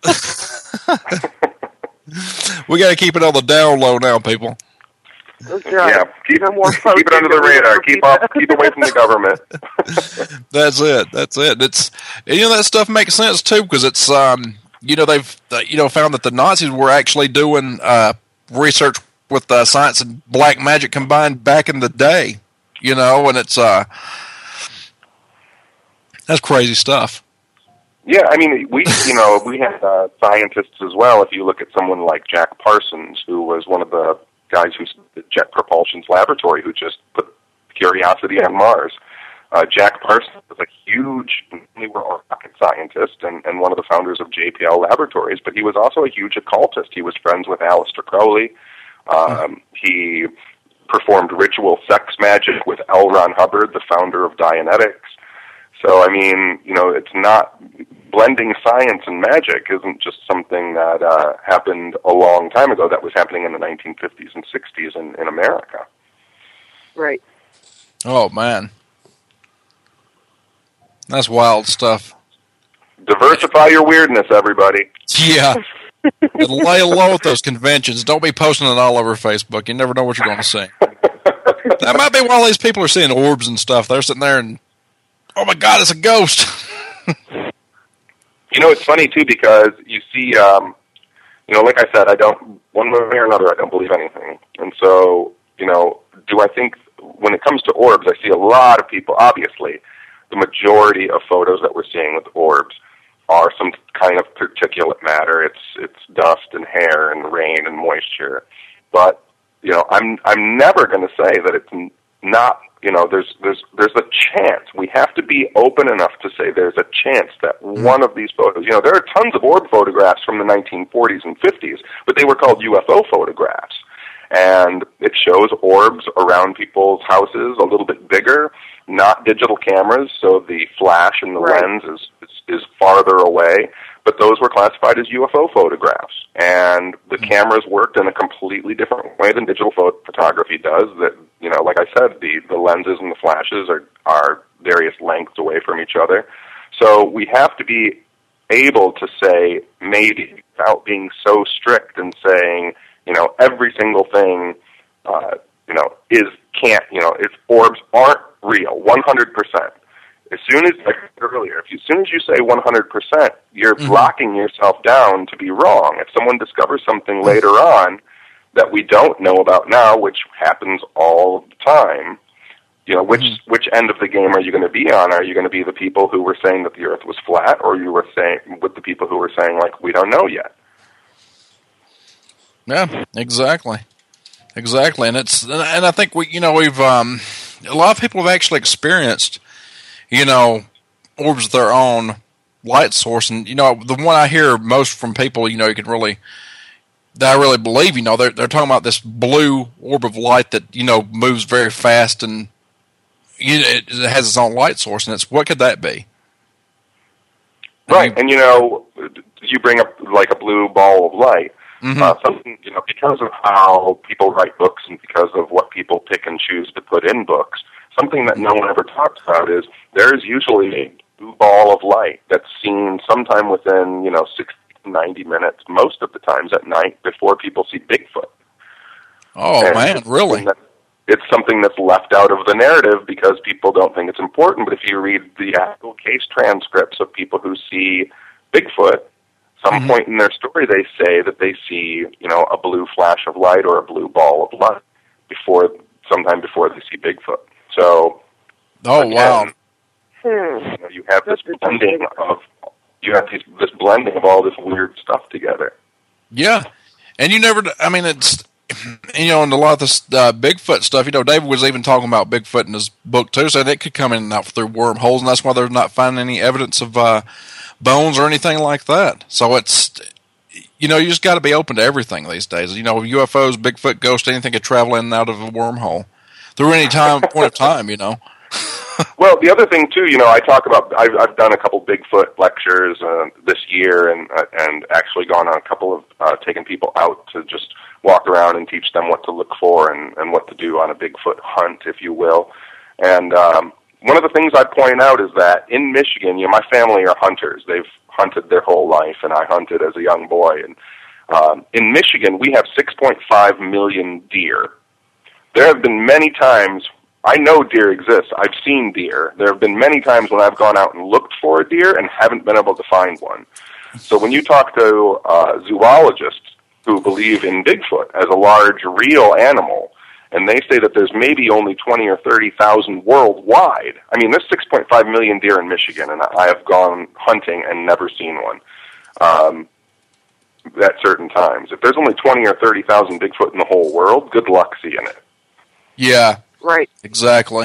We got to keep it on the down low now, people. Right. Yeah, keep, No more keep it under the radar. Keep off, keep away from the government. That's it. That's it. It's, and, you know, that stuff makes sense too, because it's, um, you know, they've, uh, you know, found that the Nazis were actually doing uh, research with uh, science and black magic combined back in the day. You know, and it's uh, that's crazy stuff. Yeah, I mean, we, you know, we had uh, scientists as well. If you look at someone like Jack Parsons, who was one of the guys who's at Jet Propulsion's laboratory, who just put Curiosity on Mars. Uh, Jack Parsons was a huge, he was a rocket scientist and, and one of the founders of J P L Laboratories, but he was also a huge occultist. He was friends with Aleister Crowley. Um, he performed ritual sex magic with L. Ron Hubbard, the founder of Dianetics. So, I mean, you know, it's not, blending science and magic isn't just something that uh, happened a long time ago. That was happening in the nineteen fifties and sixties in, in America. Right. Oh, man. That's wild stuff. Diversify your weirdness, everybody. Yeah. And lay low at those conventions. Don't be posting it all over Facebook. You never know what you're going to see. That might be why all these people are seeing orbs and stuff. They're sitting there and, oh my God, it's a ghost. You know, it's funny, too, because you see, um, you know, like I said, I don't, one way or another, I don't believe anything. And so, you know, do I think, when it comes to orbs, I see a lot of people, obviously, the majority of photos that we're seeing with orbs are some kind of particulate matter. It's it's dust and hair and rain and moisture. But, you know, I'm I'm never going to say that it's not, you know, there's there's there's a chance. We have to be open enough to say there's a chance that one of these photos, you know, there are tons of orb photographs from the nineteen forties and fifties, but they were called U F O photographs. And it shows orbs around people's houses a little bit bigger, not digital cameras, so the flash and the Right. lens is, is, is farther away. But those were classified as U F O photographs. And the cameras worked in a completely different way than digital pho- photography does. That, you know, like I said, the, the lenses and the flashes are, are various lengths away from each other. So we have to be able to say, maybe, without being so strict and saying, you know, every single thing, uh, you know, is can't, you know, if orbs aren't real, one hundred percent. As soon as, like I said earlier, if you, as soon as you say one hundred percent, you're mm-hmm. locking yourself down to be wrong. If someone discovers something later on that we don't know about now, which happens all the time, you know, which mm-hmm. which end of the game are you going to be on? Are you going to be the people who were saying that the Earth was flat, or you were saying with the people who were saying, like, we don't know yet? Yeah, exactly, exactly, and it's and I think we, you know, we've um, a lot of people have actually experienced, you know, orbs of their own light source, and you know, the one I hear most from people, you know, you can really, that I really believe, you know, they're they're talking about this blue orb of light that, you know, moves very fast and you know, it, it has its own light source, and it's, what could that be? Right, and you know, you bring up like a blue ball of light. Mm-hmm. Uh, something, you know, because of how people write books and because of what people pick and choose to put in books, something that no one ever talks about is there is usually a blue ball of light that's seen sometime within, you know, sixty to ninety minutes, most of the times at night before people see Bigfoot. Oh, and man, really? It's something that's left out of the narrative because people don't think it's important, but if you read the actual case transcripts of people who see Bigfoot, some mm-hmm. point in their story, they say that they see, you know, a blue flash of light or a blue ball of light before, sometime before they see Bigfoot. So, oh again, wow, hmm. you know, you have this blending of you have these, this blending of all this weird stuff together. Yeah, and you never. I mean, it's you know, and a lot of this uh, Bigfoot stuff. You know, David was even talking about Bigfoot in his book too, saying it could come in and out through wormholes, and that's why they're not finding any evidence of Uh, bones or anything like that. So it's, you know, you just got to be open to everything these days. You know, U F Os, Bigfoot, ghosts, anything could travel in and out of a wormhole through any time point of time. You know. Well, the other thing too, you know, I talk about. I've, I've done a couple Bigfoot lectures uh, this year, and uh, and actually gone on a couple of uh, taking people out to just walk around and teach them what to look for and and what to do on a Bigfoot hunt, if you will, and. Um, One of the things I point out is that in Michigan, you know, my family are hunters. They've hunted their whole life, and I hunted as a young boy. And um, in Michigan, we have six point five million deer. There have been many times, I know deer exist. I've seen deer. There have been many times when I've gone out and looked for a deer and haven't been able to find one. So when you talk to uh, zoologists who believe in Bigfoot as a large, real animal, and they say that there's maybe only twenty or thirty thousand worldwide. I mean, there's six point five million deer in Michigan, and I have gone hunting and never seen one um, at certain times. If there's only twenty or thirty thousand Bigfoot in the whole world, good luck seeing it. Yeah, right. Exactly,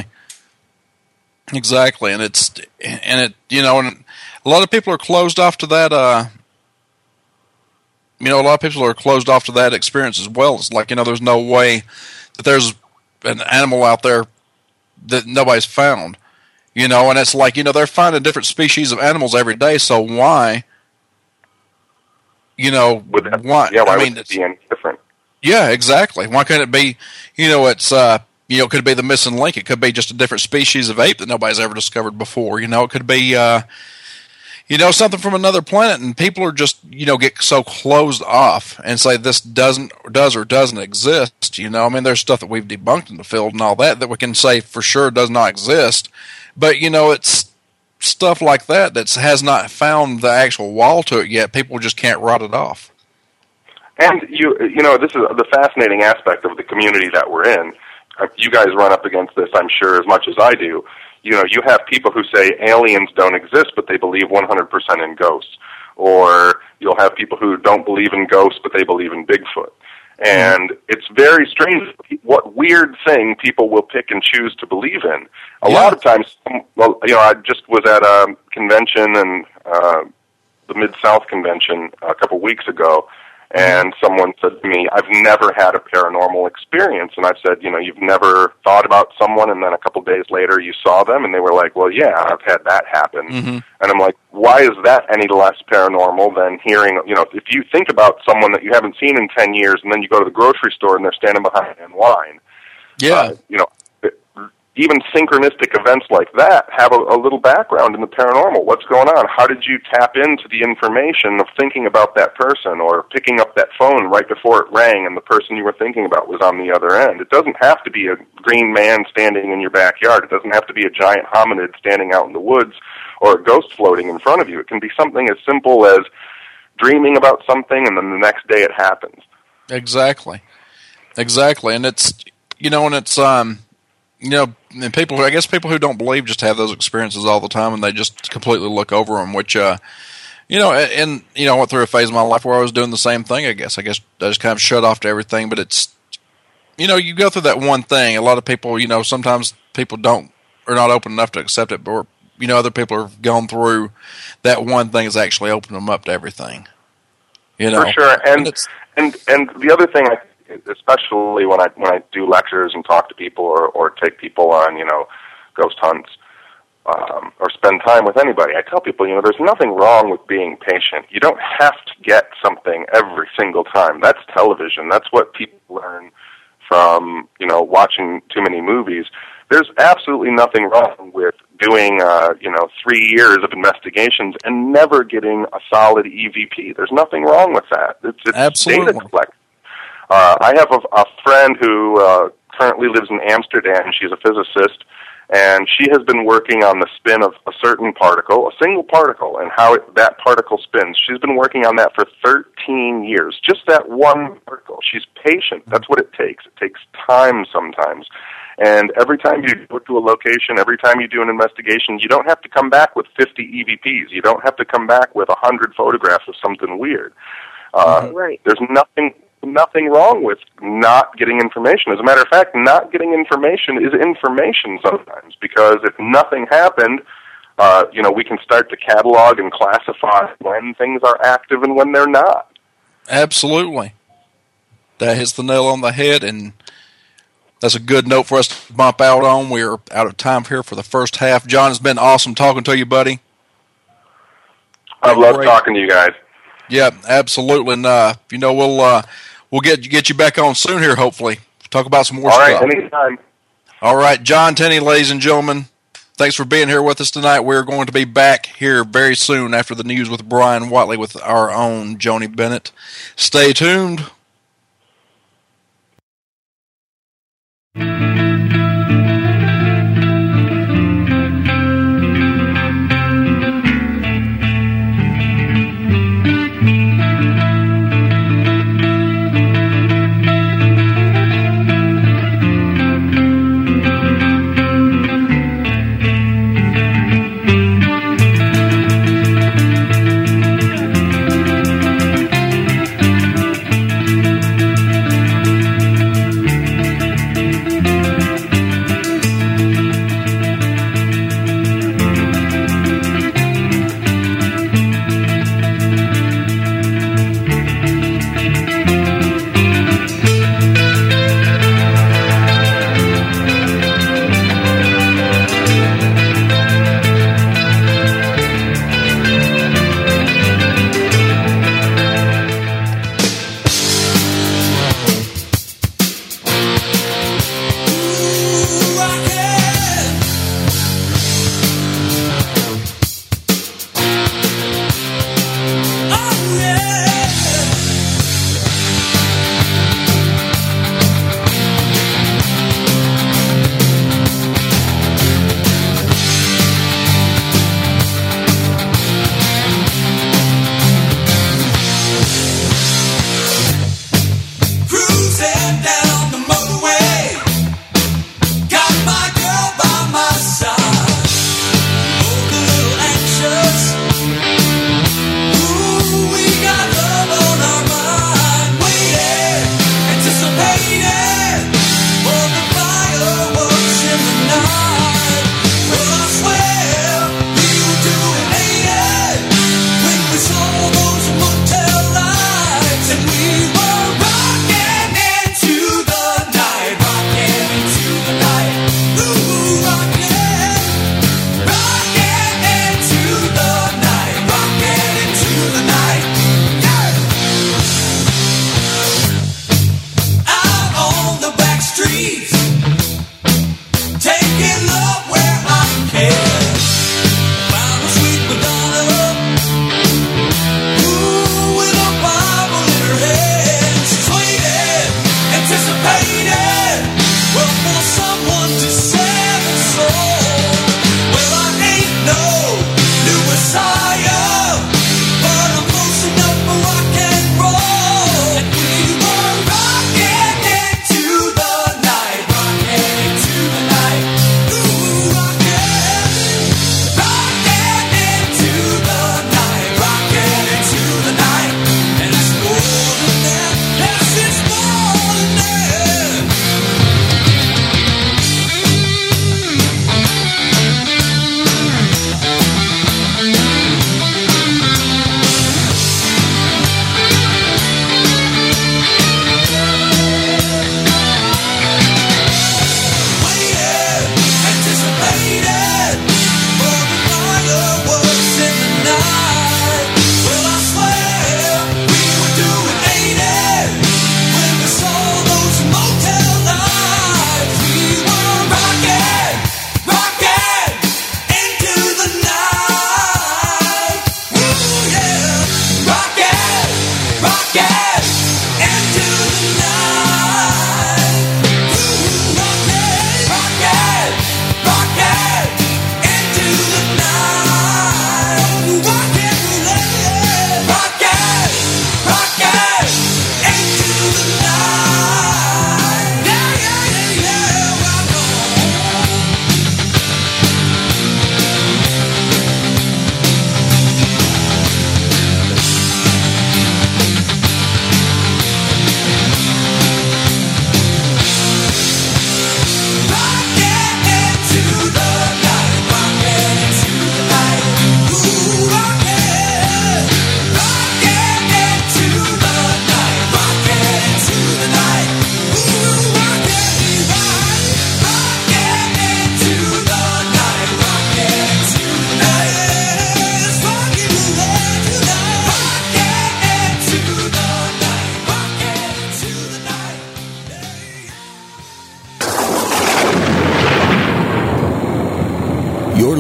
exactly, and it's and it you know, and a lot of people are closed off to that. Uh, you know, a lot of people are closed off to that experience as well. It's like, you know, there's no way that there's an animal out there that nobody's found, you know, and it's like, you know, they're finding different species of animals every day, so why, you know, would that, why, yeah, why I mean, would it be any different? Yeah, exactly. Why couldn't it be, you know, it's, uh, you know, it could be the missing link. It could be just a different species of ape that nobody's ever discovered before. You know, it could be, uh, you know, something from another planet, and people are just, you know, get so closed off and say this doesn't, does or doesn't exist. You know, I mean, there's stuff that we've debunked in the field and all that that we can say for sure does not exist. But, you know, it's stuff like that that has not found the actual wall to it yet. People just can't write it off. And, you you know, this is the fascinating aspect of the community that we're in. You guys run up against this, I'm sure, as much as I do. You know, you have people who say aliens don't exist, but they believe one hundred percent in ghosts. Or you'll have people who don't believe in ghosts, but they believe in Bigfoot. And it's very strange what weird thing people will pick and choose to believe in. A yeah. lot of times, well, you know, I just was at a convention, and uh, the Mid-South convention a couple weeks ago, and someone said to me, I've never had a paranormal experience. And I said, you know, you've never thought about someone, and then a couple days later you saw them, and they were like, well, yeah, I've had that happen. Mm-hmm. And I'm like, why is that any less paranormal than hearing, you know, if you think about someone that you haven't seen in ten years, and then you go to the grocery store and they're standing behind in line. Yeah. Uh, you know, even synchronistic events like that have a, a little background in the paranormal. What's going on? How did you tap into the information of thinking about that person, or picking up that phone right before it rang and the person you were thinking about was on the other end? It doesn't have to be a green man standing in your backyard. It doesn't have to be a giant hominid standing out in the woods or a ghost floating in front of you. It can be something as simple as dreaming about something and then the next day it happens. Exactly. Exactly. And it's, you know, and it's, um, you know, and people, I guess people who don't believe just have those experiences all the time, and they just completely look over them, which, uh, you know, and, and, you know, I went through a phase of my life where I was doing the same thing, I guess. I guess I just kind of shut off to everything, but it's, you know, you go through that one thing. A lot of people, you know, sometimes people don't, are not open enough to accept it, but, you know, other people have gone through that one thing that's actually opened them up to everything. You know? For sure. And, and, and, and the other thing I especially when I when I do lectures and talk to people, or, or take people on, you know, ghost hunts, um, or spend time with anybody, I tell people, you know, there's nothing wrong with being patient. You don't have to get something every single time. That's television. That's what people learn from, you know, watching too many movies. There's absolutely nothing wrong with doing, uh, you know, three years of investigations and never getting a solid E V P. There's nothing wrong with that. It's, it's absolutely. Data collection. Uh, I have a, a friend who uh, currently lives in Amsterdam. She's a physicist, and she has been working on the spin of a certain particle, a single particle, and how it, that particle spins. She's been working on that for thirteen years, just that one particle. She's patient. That's what it takes. It takes time sometimes. And every time you go to a location, every time you do an investigation, you don't have to come back with fifty E V Ps. You don't have to come back with one hundred photographs of something weird. Uh, right. There's nothing... nothing wrong with not getting information. As a matter of fact, not getting information is information sometimes, because if nothing happened, uh, you know, we can start to catalog and classify when things are active and when they're not. Absolutely. That hits the nail on the head, and that's a good note for us to bump out on. We're out of time here for the first half. John, it's been awesome talking to you, buddy. I love talking to you guys. Yeah, absolutely. And, uh, you know, we'll uh, we'll get get you back on soon here, hopefully. Talk about some more All stuff. All right, anytime. All right, John Tenney, ladies and gentlemen, thanks for being here with us tonight. We're going to be back here very soon after the news with Brian Watley with our own Joni Bennett. Stay tuned.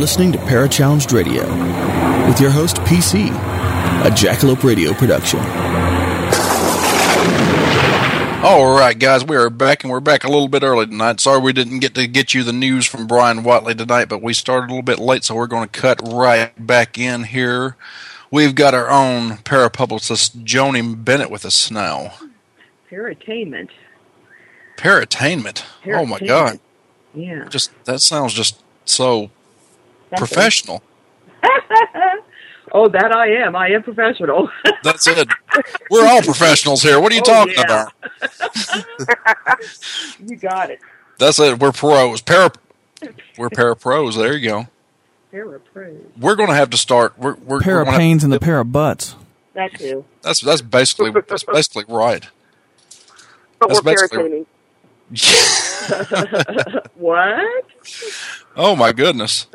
listening to Parachallenged Radio with your host, P C, a Jackalope Radio production. All right, guys, we are back, and we're back a little bit early tonight. Sorry we didn't get to get you the news from Brian Watley tonight, but we started a little bit late, so we're going to cut right back in here. We've got our own parapublicist, Joni Bennett, with us now. Paratainment. Paratainment. Oh, my God. Yeah. Just that sounds just so That's professional. Oh, that I am. I am professional. That's it. We're all professionals here. What are you oh, talking yeah. about? You got it. That's it. We're pros. Para, we're para-pros. There you go. Para-pros. We're going to have to start. We're, we're, pair we're of pains and the pair of butts. That too. That's that's basically that's basically right. But That's we're basically- parataining. What? Oh, my goodness.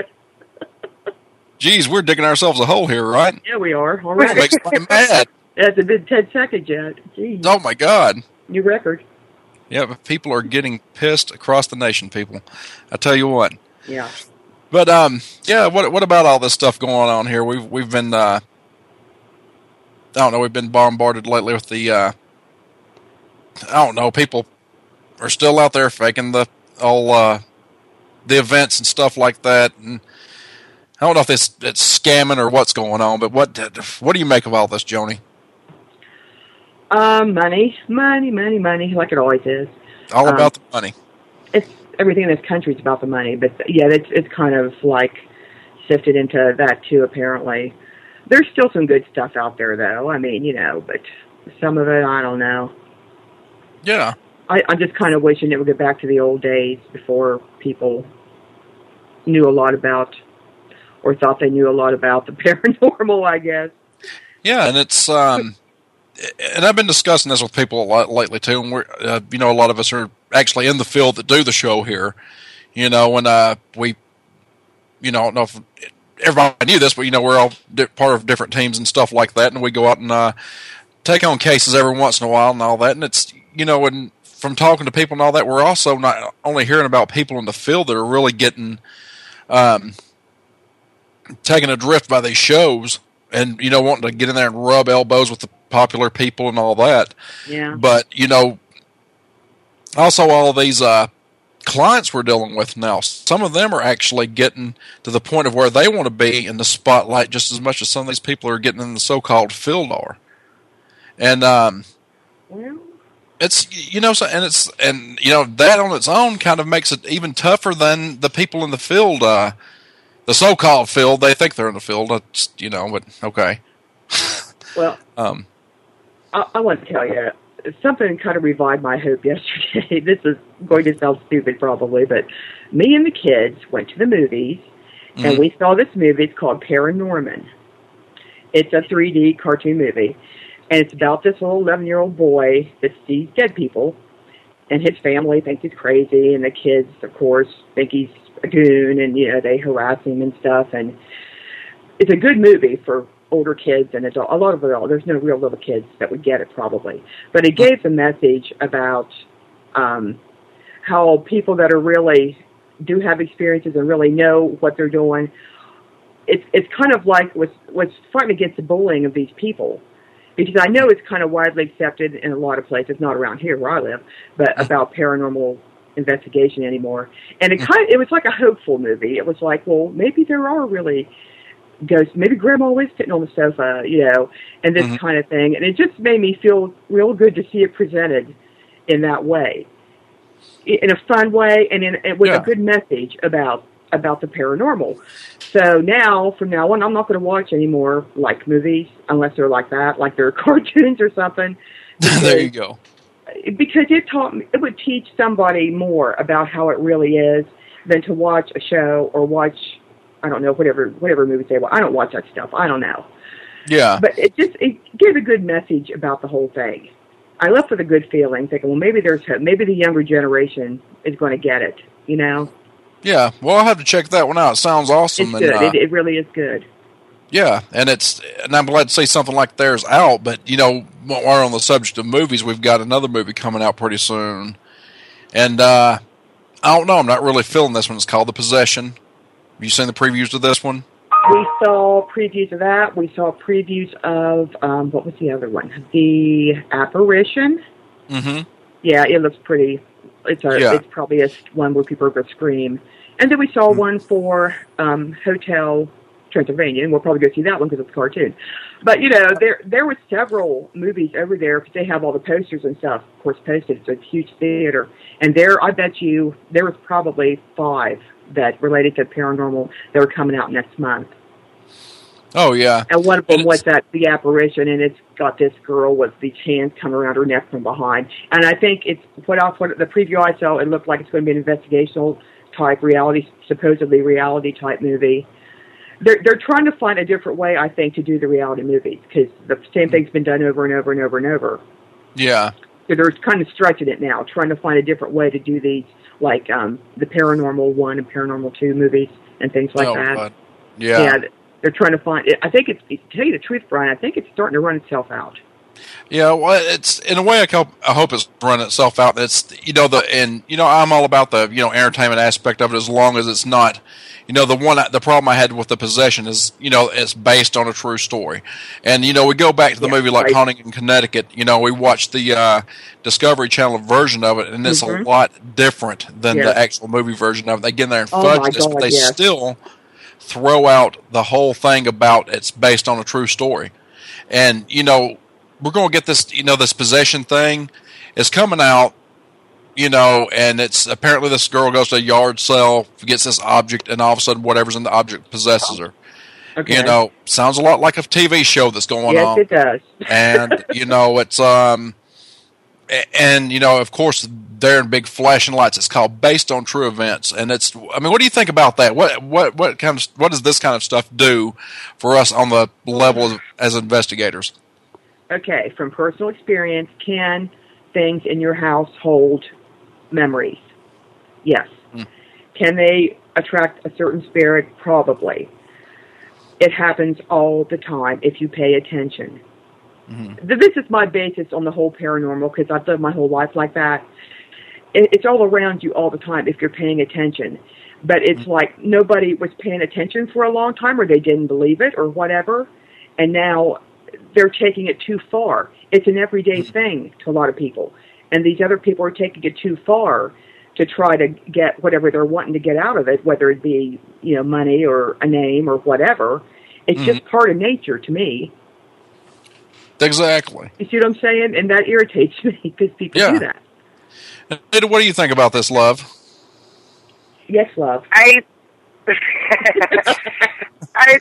Geez, we're digging ourselves a hole here, right? Yeah, we are. All That right. makes me mad. It hasn't been ten seconds yet. Jeez. Oh, my God. New record. Yeah, but people are getting pissed across the nation, people. I tell you what. Yeah. But, um, yeah, what what about all this stuff going on here? We've, we've been, uh, I don't know, we've been bombarded lately with the, uh, I don't know, people are still out there faking the, all, uh, the events and stuff like that, and I don't know if it's, it's scamming or what's going on, but what what do you make of all this, Joni? Um, money, money, money, money, like it always is. All Um, about the money. It's everything in this country is about the money, but yeah, it's it's kind of like sifted into that too. Apparently, there's still some good stuff out there, though. I mean, you know, but some of it, I don't know. Yeah. I, I'm just kind of wishing it would get back to the old days before people knew a lot about, or thought they knew a lot about the paranormal, I guess. Yeah, and it's, um, and I've been discussing this with people a lot lately too, and we're, uh, you know, a lot of us are actually in the field that do the show here, you know, and, uh, we, you know, I don't know if everybody knew this, but, you know, we're all di- part of different teams and stuff like that, and we go out and, uh, take on cases every once in a while and all that, and it's, you know, and from talking to people and all that, we're also not only hearing about people in the field that are really getting, um, taken adrift by these shows and, you know, wanting to get in there and rub elbows with the popular people and all that. Yeah. But, you know, also all of these uh, clients we're dealing with now, some of them are actually getting to the point of where they want to be in the spotlight just as much as some of these people are getting in the so-called field are. And, um, Well, it's, you know, so, and it's, and, you know, that on its own kind of makes it even tougher than the people in the field, uh, the so-called field. They think they're in the field, it's, you know, but okay. well, Um, I, I want to tell you, something kind of revived my hope yesterday. This is going to sound stupid probably, but me and the kids went to the movies, Mhm. and we saw this movie. It's called Paranorman. It's a three D cartoon movie, and it's about this little eleven-year-old boy that sees dead people, and his family thinks he's crazy, and the kids, of course, think he's a goon, and, you know, they harass him and stuff, and it's a good movie for older kids and adult. A lot of it, there's no real little kids that would get it probably, but it gave the message about um, how people that are really do have experiences and really know what they're doing. It's it's kind of like what's what's fighting against the bullying of these people, because I know it's kind of widely accepted in a lot of places, not around here where I live, but about paranormal investigation anymore. And it kind of, it was like a hopeful movie. It was like, well, maybe there are really ghosts. Maybe Grandma was sitting on the sofa, you know, and this Mm-hmm. kind of thing. And it just made me feel real good to see it presented in that way, in a fun way, and in and with Yeah. a good message about about the paranormal. So now, from now on, I'm not going to watch any more like movies unless they're like that, like they're cartoons or something. there you go. Because it taught me, it would teach somebody more about how it really is than to watch a show or watch, I don't know, whatever whatever movies they watch. I don't watch that stuff. I don't know. Yeah. But it just it gave a good message about the whole thing. I left with a good feeling, thinking, well, maybe there's hope. Maybe the younger generation is going to get it. You know. Yeah. Well, I'll have to check that one out. It sounds awesome. It's and, good. uh, it, it really is good. Yeah, and it's and I'm glad to see something like theirs out. But you know, while we're on the subject of movies, we've got another movie coming out pretty soon, and uh, I don't know. I'm not really feeling this one. It's called The Possession, Have you seen the previews of this one? We saw previews of that. We saw previews of, um, what was the other one? The Apparition. Mm-hmm. Yeah, it looks pretty. It's a, Yeah. it's probably a one where people are going to scream. And then we saw Mm-hmm. one for um, Hotel Transylvania, and we'll probably go see that one because it's a cartoon. But, you know, there there were several movies over there because they have all the posters and stuff, of course, posted. It's a huge theater. And there, I bet you, there was probably five that related to paranormal that were coming out next month. Oh, yeah. And one of them And was it's- that The Apparition, and it's got this girl with these hands coming around her neck from behind. And I think it's, what else, what, the preview I saw, it looked like it's going to be an investigational type reality, supposedly reality type movie. They're, they're trying to find a different way, I think, to do the reality movies, because the same thing's been done over and over and over and over. Yeah. So they're kind of stretching it now, trying to find a different way to do these, like um, the Paranormal one and Paranormal two movies and things like oh, that. God. Yeah. Yeah, they're trying to find it. I think it's, to tell you the truth, Brian, I think it's starting to run itself out. Yeah, well, it's in a way. I hope, I hope it's running itself out. It's you know the and you know I'm all about the you know entertainment aspect of it as long as it's not. You know the one the problem I had with The Possession is you know it's based on a true story, and you know we go back to the Yeah, movie like right. Haunting in Connecticut. You know we watched the uh, Discovery Channel version of it, and it's Mhm. a lot different than Yes. the actual movie version of it. They get in there and Oh, fudge my this, but God, they yes. still throw out the whole thing about it's based on a true story, and you know. We're going to get this, you know, this possession thing is coming out, you know, and it's apparently this girl goes to a yard sale, gets this object, and all of a sudden whatever's in the object possesses her. Okay. You know, sounds a lot like a T V show that's going yes, on. it does. And, you know, it's, um, a- and, you know, of course, they're in big flashing lights. It's called Based on True Events. And it's, I mean, what do you think about that? What, what, what kind of, what does this kind of stuff do for us on the level of, as investigators? Okay, from personal experience, can things in your house hold memories? Yes. Mm. Can they attract a certain spirit? Probably. It happens all the time if you pay attention. Mm-hmm. Th- This is my basis on the whole paranormal because I've lived my whole life like that. It- It's all around you all the time if you're paying attention. But it's Mm-hmm. like nobody was paying attention for a long time or they didn't believe it or whatever. And now they're taking it too far. It's an everyday thing to a lot of people. And these other people are taking it too far to try to get whatever they're wanting to get out of it, whether it be, you know, money or a name or whatever. It's Mhm. just part of nature to me. Exactly. You see what I'm saying? And that irritates me because people Yeah. do that. Nita, what do you think about this, love? Yes, love. I, I,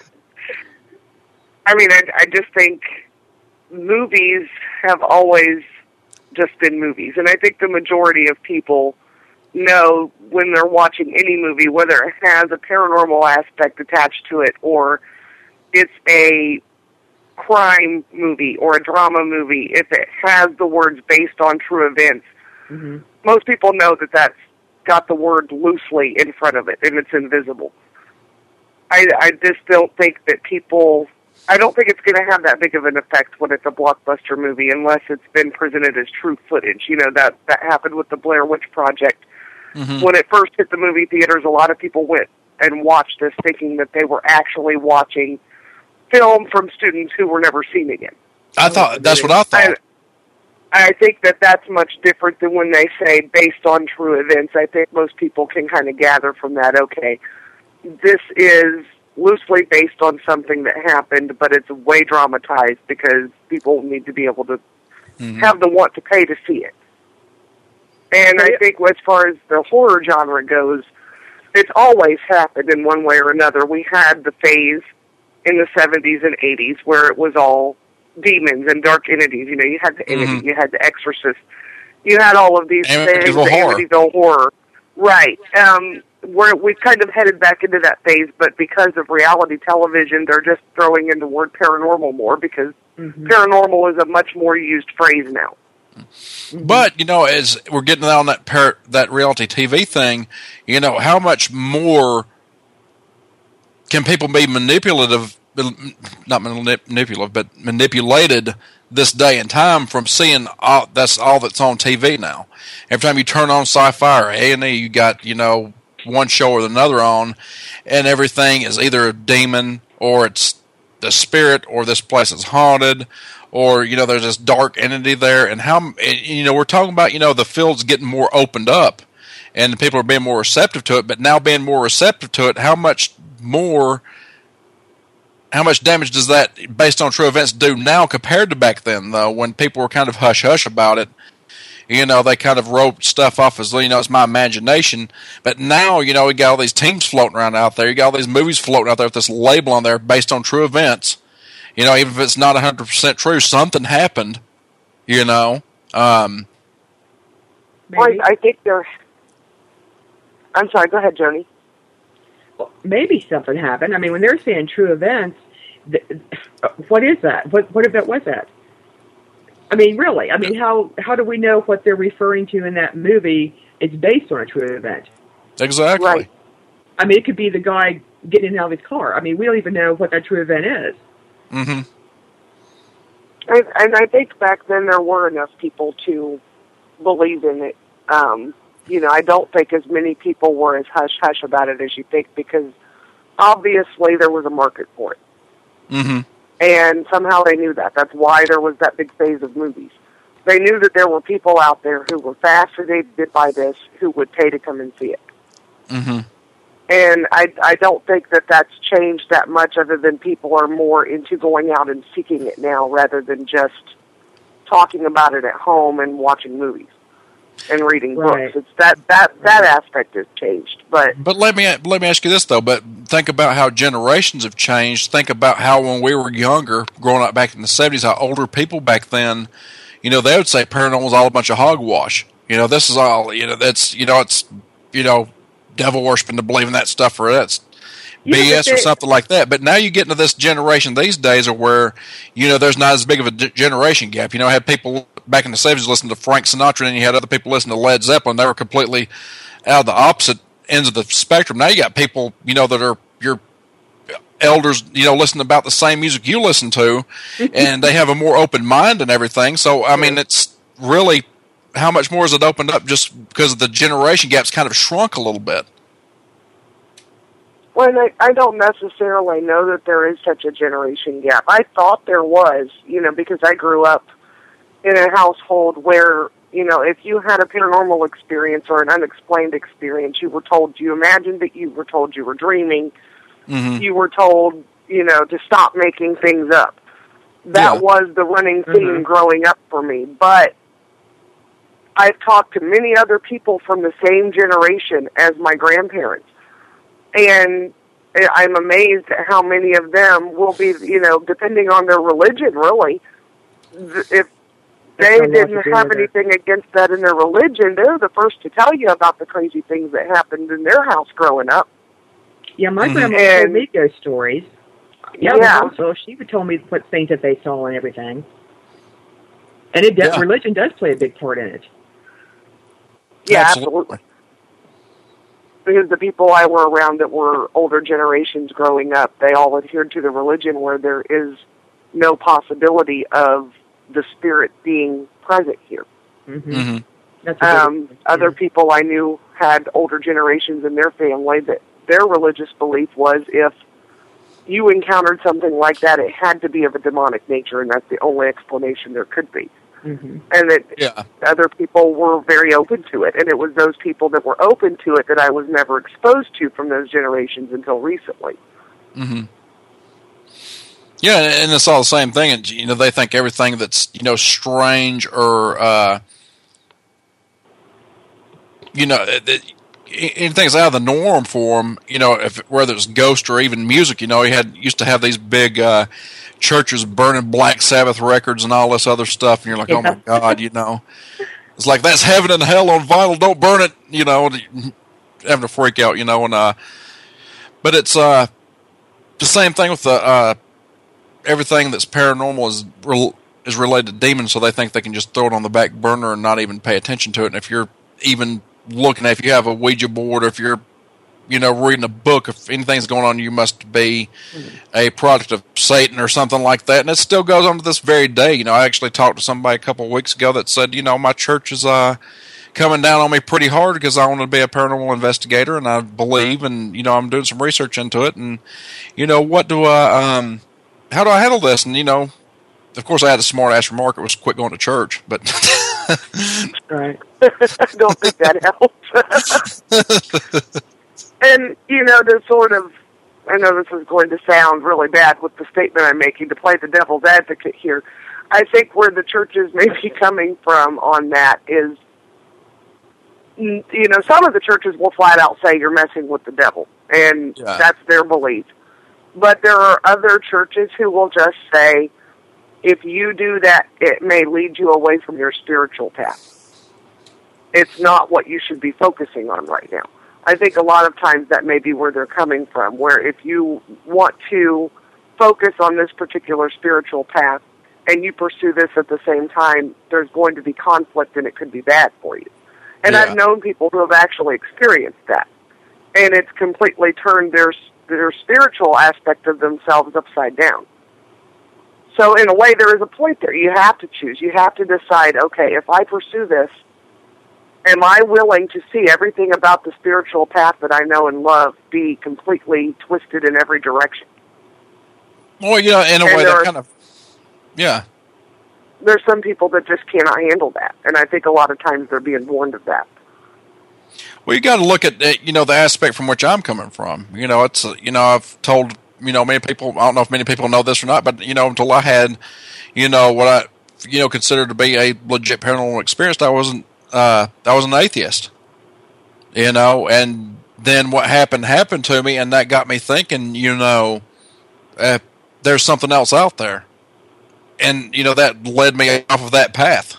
I mean, I, I just think movies have always just been movies, and I think the majority of people know when they're watching any movie, whether it has a paranormal aspect attached to it or it's a crime movie or a drama movie, if it has the words based on true events, Mm-hmm. most people know that that's got the word loosely in front of it and it's invisible. I, I just don't think that people, I don't think it's going to have that big of an effect when it's a blockbuster movie unless it's been presented as true footage. You know, that, that happened with the Blair Witch Project. Mm-hmm. When it first hit the movie theaters, a lot of people went and watched this thinking that they were actually watching film from students who were never seen again. I thought that's what I thought. I, I think that that's much different than when they say based on true events. I think most people can kind of gather from that, okay, this is loosely based on something that happened, but it's way dramatized because people need to be able to Mm-hmm. have the want to pay to see it. And I think as far as the horror genre goes, it's always happened in one way or another. We had the phase in the seventies and eighties where it was all demons and dark entities. You know, you had the entity, Mhm. you had the exorcist, you had all of these Am- things, evil the horror. Amityville horror. Right. Um, we're, we've kind of headed back into that phase, but because of reality television, they're just throwing in the word paranormal more because Mm-hmm. paranormal is a much more used phrase now. But you know, as we're getting on that par- that reality T V thing, you know, how much more can people be manipulative? Not manip- manipulative, but manipulated this day and time from seeing all, that's all that's on T V now. Every time you turn on Sci-Fi or A and E, you got you know one show or another on, and everything is either a demon or it's the spirit or this place is haunted or, you know, there's this dark entity there. And how, you know, we're talking about, you know, the field's getting more opened up and people are being more receptive to it, but now being more receptive to it, how much more, how much damage does that, based on true events, do now compared to back then, though, when people were kind of hush-hush about it? You know, they kind of wrote stuff off as, you know, it's my imagination. But now, you know, we got all these teams floating around out there. You got all these movies floating out there with this label on there based on true events. You know, even if it's not one hundred percent true, something happened, you know. Um, well, I, I think they're... I'm sorry, go ahead, Joni. Well, maybe something happened. I mean, when they're saying true events, th- what is that? What what event was that? I mean, really, I mean, how how do we know what they're referring to in that movie is based on a true event? Exactly. Right. I mean, it could be the guy getting in and out of his car. I mean, we don't even know what that true event is. Mm-hmm. And, and I think back then there were enough people to believe in it. Um, you know, I don't think as many people were as hush-hush about it as you think, because obviously there was a market for it. Mm-hmm. And somehow they knew that. That's why there was that big phase of movies. They knew that there were people out there who were fascinated by this, who would pay to come and see it. Mm-hmm. And I, I don't think that that's changed that much, other than people are more into going out and seeking it now rather than just talking about it at home and watching movies and reading Right. books. It's that, that, that aspect has changed. But But let me let me ask you this, though. But think about how generations have changed. Think about how when we were younger, growing up back in the seventies, how older people back then, you know, they would say paranormal was all a bunch of hogwash. You know, this is all, you know, that's, you know, it's, you know, devil worshiping to believe in that stuff, or that's Yeah, B S but or they- something like that. But now you get into this generation these days are where, you know, there's not as big of a d- generation gap. You know, I had people back in the seventies listen to Frank Sinatra, and you had other people listen to Led Zeppelin. They were completely out of the opposite ends of the spectrum. Now you got people, you know, that are your elders, you know, listen about the same music you listen to, and they have a more open mind and everything. So, I mean, it's really, how much more has it opened up just because of the generation gap's kind of shrunk a little bit? Well, I, I don't necessarily know that there is such a generation gap. I thought there was, you know, because I grew up in a household where, you know, if you had a paranormal experience or an unexplained experience, you were told, you imagined that you were told you were dreaming. Mm-hmm. You were told, you know, to stop making things up. That Yeah. was the running theme Mhm. growing up for me. But I've talked to many other people from the same generation as my grandparents. And I'm amazed at how many of them will be, you know, depending on their religion, really. If they That's a lot to didn't do have with it. anything against that in their religion, they're the first to tell you about the crazy things that happened in their house growing up. Yeah, my Mhm. grandma And- told me ghost stories. Yeah, Yeah. but also she would tell me what things that they saw and everything. And it does, Yeah. religion does play a big part in it. Yeah, Absolutely. absolutely. Because the people I were around that were older generations growing up, they all adhered to the religion where there is no possibility of the spirit being present here. Mm-hmm. Mm-hmm. That's a big Um, one. other Yeah. people I knew had older generations in their family that their religious belief was if you encountered something like that, it had to be of a demonic nature, and that's the only explanation there could be. Mhm. And that Yeah. other people were very open to it, and it was those people that were open to it that I was never exposed to from those generations until recently. Mm-hmm. Yeah, and it's all the same thing. And, you know, they think everything that's, you know, strange or, uh, you know, that anything's out of the norm for them, you know, if whether it's ghost or even music. You know, he had used to have these big uh, churches burning Black Sabbath records and all this other stuff, and you're like, oh my God, you know, it's like that's heaven and hell on vinyl. Don't burn it, you know, having to freak out, you know, and uh, but it's uh, the same thing with the uh, everything that's paranormal is rel- is related to demons, so they think they can just throw it on the back burner and not even pay attention to it. And if you're even looking at, if you have a Ouija board, or if you're, you know, reading a book, if anything's going on, you must be a product of Satan or something like that. And it still goes on to this very day. You know, I actually talked to somebody a couple of weeks ago that said, you know, my church is uh, coming down on me pretty hard because I want to be a paranormal investigator, and I believe, and you know, I'm doing some research into it, and you know, what do I, um, how do I handle this? And you know, of course, I had a smart ass remark. It was quit going to church, but Right. I don't think that helps. And you know, to sort of, I know this is going to sound really bad with the statement I'm making, to play the devil's advocate here. I think where the churches may be coming from on that is, you know, some of the churches will flat out say you're messing with the devil, and yeah. that's their belief. But there are other churches who will just say, if you do that, it may lead you away from your spiritual path. It's not what you should be focusing on right now. I think a lot of times that may be where they're coming from, where if you want to focus on this particular spiritual path and you pursue this at the same time, there's going to be conflict and it could be bad for you. And yeah. I've known people who have actually experienced that. And it's completely turned their their spiritual aspect of themselves upside down. So in a way, there is a point there. You have to choose. You have to decide, okay, if I pursue this, am I willing to see everything about the spiritual path that I know and love be completely twisted in every direction? Well, yeah, in a and way that are, kind of, yeah. There's some people that just cannot handle that, and I think a lot of times they're being warned of that. Well, you got to look at, you know, the aspect from which I'm coming from. You know, it's, you know, I've told, you know, many people, I don't know if many people know this or not, but, you know, until I had, you know, what I, you know, considered to be a legit paranormal experience, I wasn't, uh, I was an atheist, you know, and then what happened happened to me, and that got me thinking, you know, uh, there's something else out there. And, you know, that led me off of that path.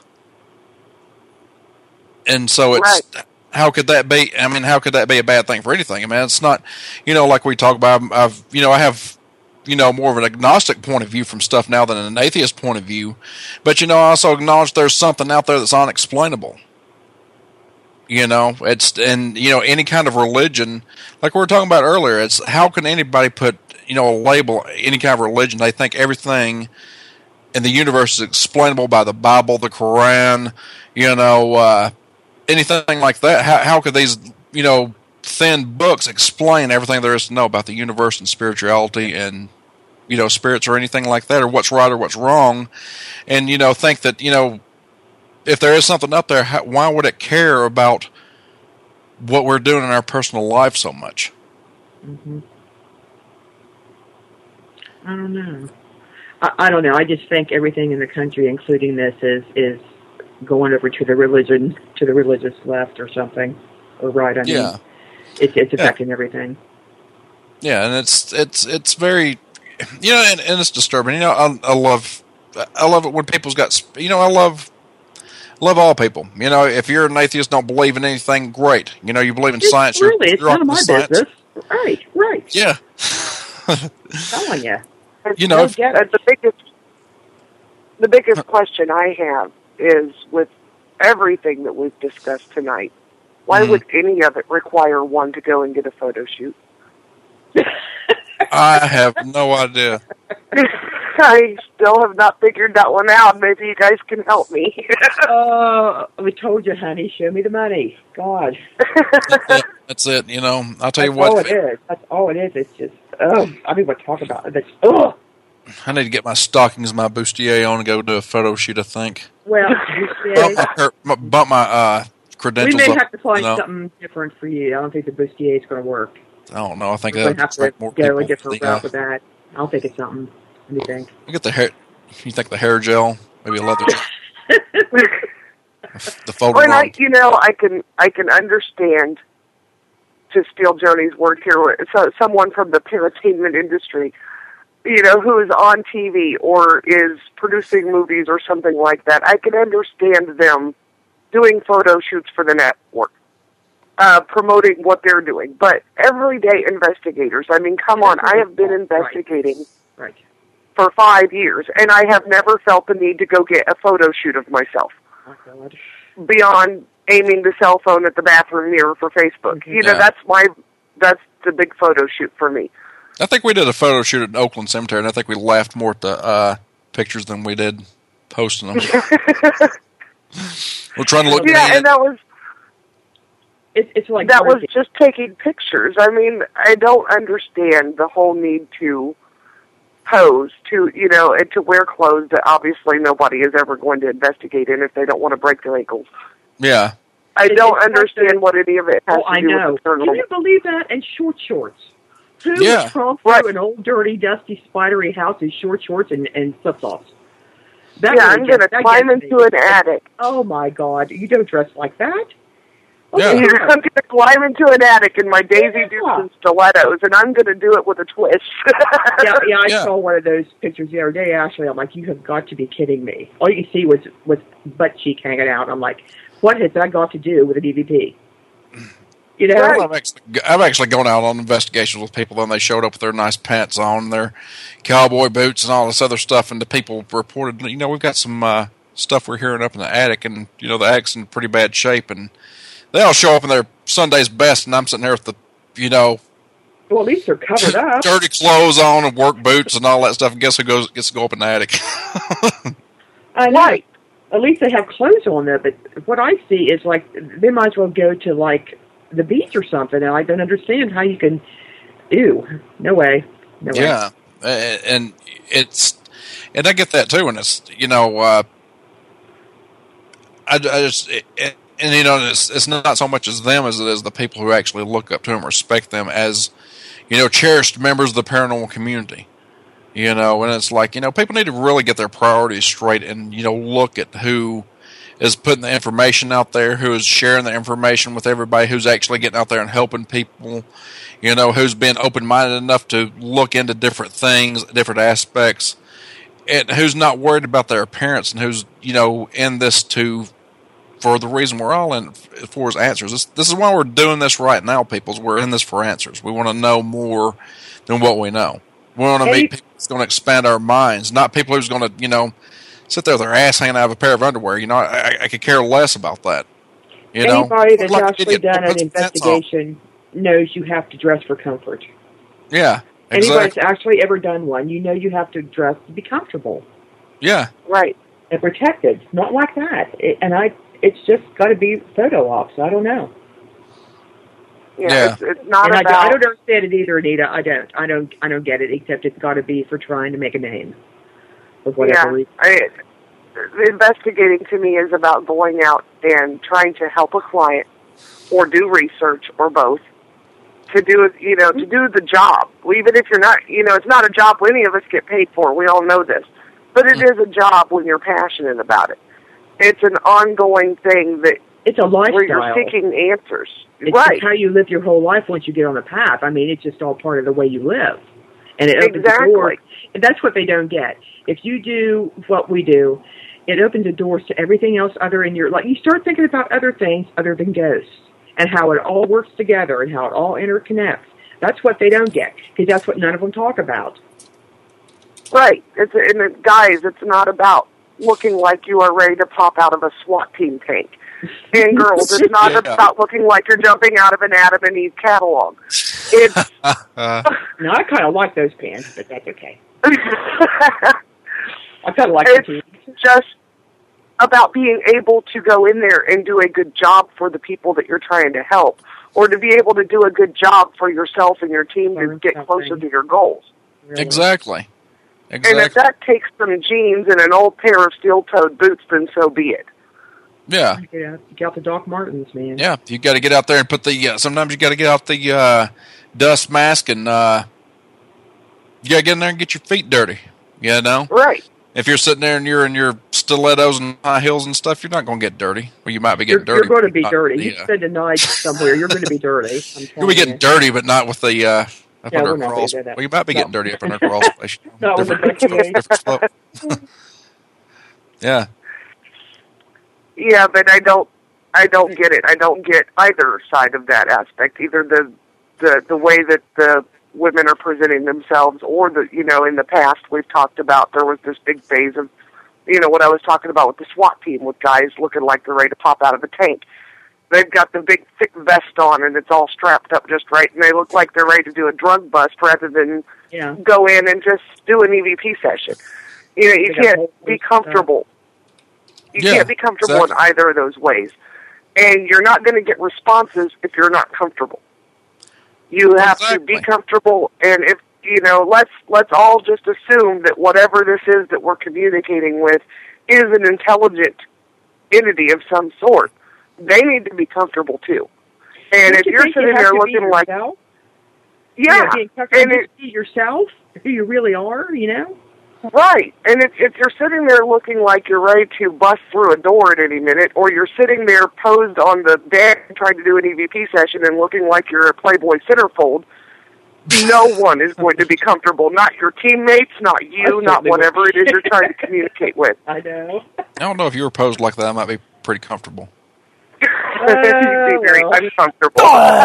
And so it's, right. How could that be? I mean, how could that be a bad thing for anything? I mean, it's not, you know, like we talk about, I've, you know, I have, you know, more of an agnostic point of view from stuff now than an atheist point of view. But, you know, I also acknowledge there's something out there that's unexplainable. You know, it's, and, you know, any kind of religion, like we were talking about earlier, it's how can anybody put, you know, a label, any kind of religion? They think everything in the universe is explainable by the Bible, the Quran, you know, uh, anything like that. How, how could these, you know, thin books explain everything there is to know about the universe and spirituality and, you know, spirits or anything like that, or what's right or what's wrong? And, you know, think that, you know, if there is something up there, how, why would it care about what we're doing in our personal life so much? Mm-hmm. I don't know. I, I don't know. I just think everything in the country, including this, is is going over to the religion, to the religious left or something, or right. I mean, yeah. it's it's affecting yeah. everything. Yeah, and it's it's it's very, you know, and, and it's disturbing. You know, I, I love I love it when people's got, you know, I love love all people. You know, if you're an atheist, don't believe in anything, great. You know, you believe in it's science. Really, you're, it's you're none of my science. business. Right, right. Yeah. I'm telling you. You know, if, uh, the biggest the biggest question I have is, with everything that we've discussed tonight, why mm-hmm. would any of it require one to go and get a photo shoot? I have no idea. I still have not figured that one out. Maybe you guys can help me. Oh, uh, we told you, honey. Show me the money. God. That's it. That's it. You know, I'll tell That's you what. all it is. That's all it is. It's just, oh, I mean, we'll talk about it. It's, oh. I need to get my stockings, my bustier on, and go do a photo shoot, I think. Well, bump my, her, bump my uh, credentials we may up, have to find you know? something different for you. I don't think the bustier is going to work. I don't know. I think We're that's going like to more have to go a people. different The, route uh, with that. I don't think it's something. What do you think? I get the hair. You think the hair gel, maybe a leather gel. The photo. Well, I, you know, I can I can understand, to steal Joni's word here, so someone from the entertainment industry, you know, who is on T V or is producing movies or something like that. I can understand them doing photo shoots for the network, uh, promoting what they're doing. But everyday investigators, I mean, come on, I have been investigating right. Right. for five years, and I have never felt the need to go get a photo shoot of myself. Oh, God. Beyond aiming the cell phone at the bathroom mirror for Facebook. You know, yeah. that's my, that's the big photo shoot for me. I think we did a photo shoot at Oakland Cemetery, and I think we laughed more at the uh, pictures than we did posting them. We're trying to look. Yeah, and that was It's it's like that was just taking pictures. I mean, I don't understand the whole need to pose, to, you know, and to wear clothes that obviously nobody is ever going to investigate in if they don't want to break their ankles. Yeah. I don't understand what any of it has oh, to do I know. with the paranormal. Can you believe that? And short shorts. Who Yeah. would crawl through Right. an old, dirty, dusty, spidery house in short shorts and, and flip-flops? That Yeah, really I'm going to gets- that climb gets into me. an attic. Oh, my God. You don't dress like that? Oh, Yeah. I'm going to climb into an attic in my Daisy Dukes Yeah. and stilettos, and I'm going to do it with a twist. yeah, yeah, I Yeah. saw one of those pictures the other day, Ashley. I'm like, you have got to be kidding me. All you can see was, was butt cheek hanging out. I'm like, what has that got to do with an E V P? You know? Well, I've actually, I've actually gone out on investigations with people, and they showed up with their nice pants on, their cowboy boots, and all this other stuff, and the people reported, you know, we've got some uh, stuff we're hearing up in the attic, and, you know, the attic's in pretty bad shape, and they all show up in their Sunday's best, and I'm sitting there with the, you know, Well, at least they're covered up. dirty clothes on and work boots and all that stuff, and guess who goes gets to go up in the attic? I know. Right. At least they have clothes on there, but what I see is like they might as well go to like the beach or something. And I don't understand how you can. Ew, no way, no way. Yeah, Uh, and it's, and I get that too, and it's, you know, uh, I, I just, it, it, and you know, it's it's not so much as them as it is the people who actually look up to them, respect them as, you know, cherished members of the paranormal community. You know, and it's like, you know, people need to really get their priorities straight and, you know, look at who is putting the information out there, who is sharing the information with everybody, who's actually getting out there and helping people, you know, who's been open-minded enough to look into different things, different aspects, and who's not worried about their appearance, and who's, you know, in this to, for the reason we're all in for is answers. This, this is why we're doing this right now, people, is we're in this for answers. We want to know more than what we know. We want to meet people that's going to expand our minds, not people who's going to, you know, sit there with their ass hanging out of a pair of underwear. You know, I, I, I could care less about that. You know, Anybody that's Like, actually idiot, done put an some pants on. investigation knows you have to dress for comfort. Yeah, Anybody exactly. that's actually ever done one, you know you have to dress to be comfortable Yeah, Right. and protected. Not like that. It, and I, it's just got to be photo ops. I don't know. Yeah, Yeah. It's, it's not And I, about... I don't understand it either, Anita. I don't. I don't. I don't get it. Except it's got to be for trying to make a name, for whatever yeah, reason. I, the investigating to me is about going out and trying to help a client or do research or both to do, you know, to do the job. Even if you're not, you know, it's not a job any of us get paid for. We all know this. But it is a job when you're passionate about it. It's an ongoing thing that It's a lifestyle. where you're seeking answers. It's right. just how you live your whole life once you get on the path. I mean, it's just all part of the way you live. And it opens Exactly. the door. And that's what they don't get. If you do what we do, it opens the doors to everything else other in your life. You start thinking about other things other than ghosts and how it all works together and how it all interconnects. That's what they don't get because that's what none of them talk about. Right. It's and it, guys, it's not about looking like you are ready to pop out of a SWAT team tank. And girls, it's not Yeah. about looking like you're jumping out of an Adam and Eve catalog. It's uh, Now, I kind of like those pants, but that's okay. it's I kind of like the team. just about being able to go in there and do a good job for the people that you're trying to help, or to be able to do a good job for yourself and your team to Learn get something. closer to your goals. Really. exactly, And if exactly. that takes some jeans and an old pair of steel-toed boots, then so be it. Yeah, Get out, get out the Doc Martens, man. yeah. You got to get out there and put the. Uh, sometimes you got to get out the uh, dust mask and uh, you got to get in there and get your feet dirty. You know, Right. if you're sitting there and you're in your stilettos and high heels and stuff, you're not going to get dirty. Well, you might be You're, getting dirty. you're going to but be not dirty. the, You uh, spend a night somewhere, you're going to be dirty. I'm You'll be telling getting you. dirty, but not with the uh, up Yeah, under we're a not crawl gonna space. do that. Well, you might be No. getting dirty up under a crawl space. Not with the Different- bikini. different slope. Yeah, Yeah, but I don't. I don't get it. I don't get either side of that aspect. Either the the the way that the women are presenting themselves, or the you know in the past we've talked about there was this big phase of you know what I was talking about with the SWAT team with guys looking like they're ready to pop out of a tank. They've got the big thick vest on and it's all strapped up just right, and they look like they're ready to do a drug bust rather than Yeah. go in and just do an E V P session. You know, you They got can't whole be stuff. comfortable. You Yeah, can't be comfortable exactly. in either of those ways. And you're not going to get responses if you're not comfortable. You have Exactly. to be comfortable, and if, you know, let's let's all just assume that whatever this is that we're communicating with is an intelligent entity of some sort. They need to be comfortable too. And Don't if you you're think you sitting have there to be looking like, yourself? yeah, You know, being comfortable and to it, see yourself, who you really are, you know? right, and if, if you're sitting there looking like you're ready to bust through a door at any minute, or you're sitting there posed on the deck trying to do an E V P session and looking like you're a Playboy centerfold, no one is going to be comfortable. Not your teammates, not you, I not certainly whatever would. it is you're trying to communicate with. I know. I don't know if you were posed like that. I might be pretty comfortable. You'd be very well. uncomfortable.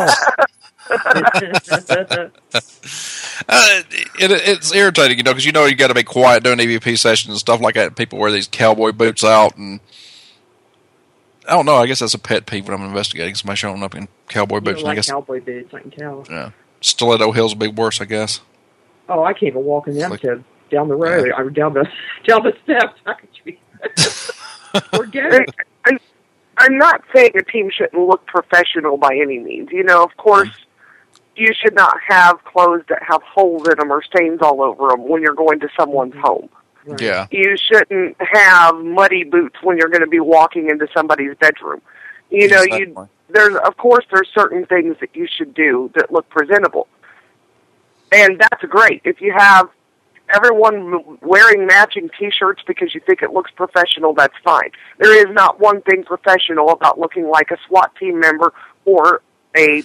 Uh, it, it's irritating, you know, because you know you got to be quiet doing E V P sessions and stuff like that. People wear these cowboy boots out, and I don't know. I guess that's a pet peeve when I'm investigating somebody showing up in cowboy You boots. don't And I like guess cowboy boots, I can tell. yeah, stiletto heels would be worse, I guess. Oh, I can't even walk in them Like- to down the road or down the down the steps. How could you be? Forget it. And, I'm not saying a team shouldn't look professional by any means. You know, of course, you should not have clothes that have holes in them or stains all over them when you're going to someone's home. Right. Yeah, You shouldn't have muddy boots when you're going to be walking into somebody's bedroom. You know, you Exactly. there's of course there's certain things that you should do that look presentable, and that's great. If you have everyone wearing matching T-shirts because you think it looks professional, that's fine. There is not one thing professional about looking like a SWAT team member or a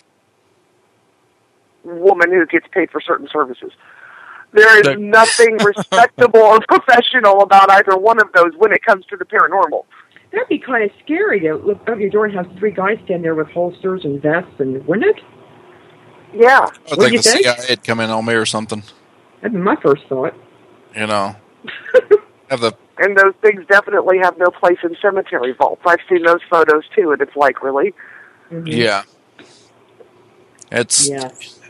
woman who gets paid for certain services. There is There- nothing respectable or professional about either one of those when it comes to the paranormal. That'd be kind of scary to look up your door and have three guys stand there with holsters and vests, and wouldn't it? Yeah. I What'd think you the think? C I A'd come in on me or something. That'd be my first thought. You know, have the And those things definitely have no place in cemetery vaults. I've seen those photos too, and it's like, really? Mhm. yeah. It's Yeah.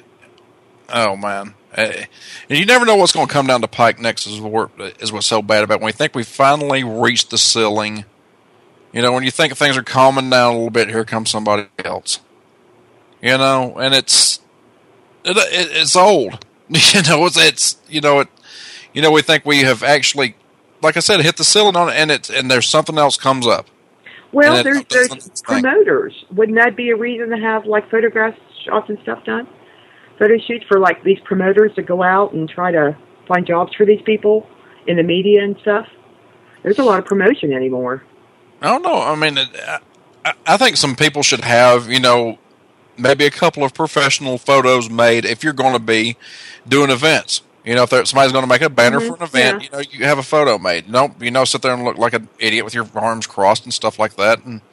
oh man, uh, and you never know what's going to come down the pike next. Is what is what's so bad about it. When we think we finally reached the ceiling. You know, when you think things are calming down a little bit, here comes somebody else. You know, and it's it, it, it's old. You know, it's it's you know it. You know, we think we have actually, like I said, hit the ceiling on it, and it's and there's something else comes up. Well, And there's, it- there's that's the thing. promoters. Wouldn't that be a reason to have, like, photograph shots and stuff done? Photo shoots for, like, these promoters to go out and try to find jobs for these people in the media and stuff? There's a lot of promotion anymore. I don't know. I mean, it, I, I think some people should have, you know, maybe a couple of professional photos made if you're going to be doing events. You know, if there, somebody's going to make a banner Mhm, for an event, yeah. you know, you have a photo made. Don't, you know, sit there and look like an idiot with your arms crossed and stuff like that. And,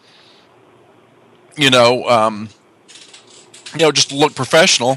you know, um, you know, just look professional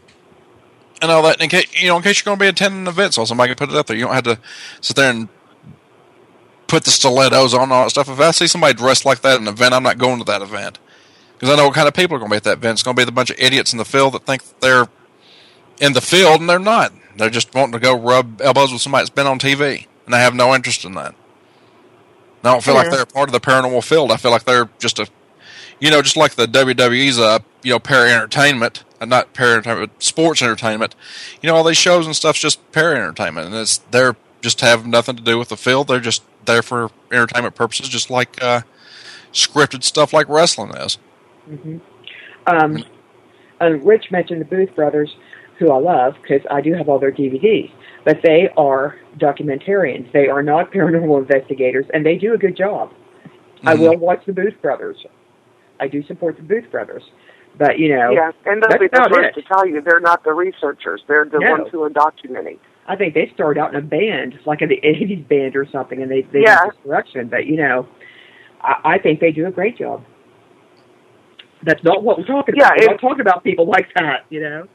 and all that. In case, you know, in case you're going to be attending an event, so somebody can put it up there. You don't have to sit there and put the stilettos on and all that stuff. If I see somebody dressed like that at an event, I'm not going to that event. Because I know what kind of people are going to be at that event. It's going to be the bunch of idiots in the field that think they're in the field, and they're not. They're just wanting to go rub elbows with somebody that's been on T V, and I have no interest in that. I don't feel Yeah. like they're part of the paranormal field. I feel like they're just a, you know, just like the W W E's, uh, you know, para-entertainment, uh, not para-entertainment, but sports entertainment. You know, all these shows and stuff's just para-entertainment, and it's they're just have nothing to do with the field. They're just there for entertainment purposes, just like uh, scripted stuff like wrestling is. hmm Um, uh, Rich mentioned the Booth Brothers, who I love because I do have all their D V Ds, but they are documentarians. They are not paranormal investigators, and they do a good job. I Mhm. will watch the Booth Brothers. I do support the Booth Brothers, but you know, Yeah, and they'll that's be the about first it. to tell you they're not the researchers. They're the No. ones who are documenting. I think they started out in a band, like in the eighties band or something, and they they Yeah. did this direction. But you know, I, I think they do a great job. That's not what we're talking Yeah, about. We're it- not talking about people like that, you know.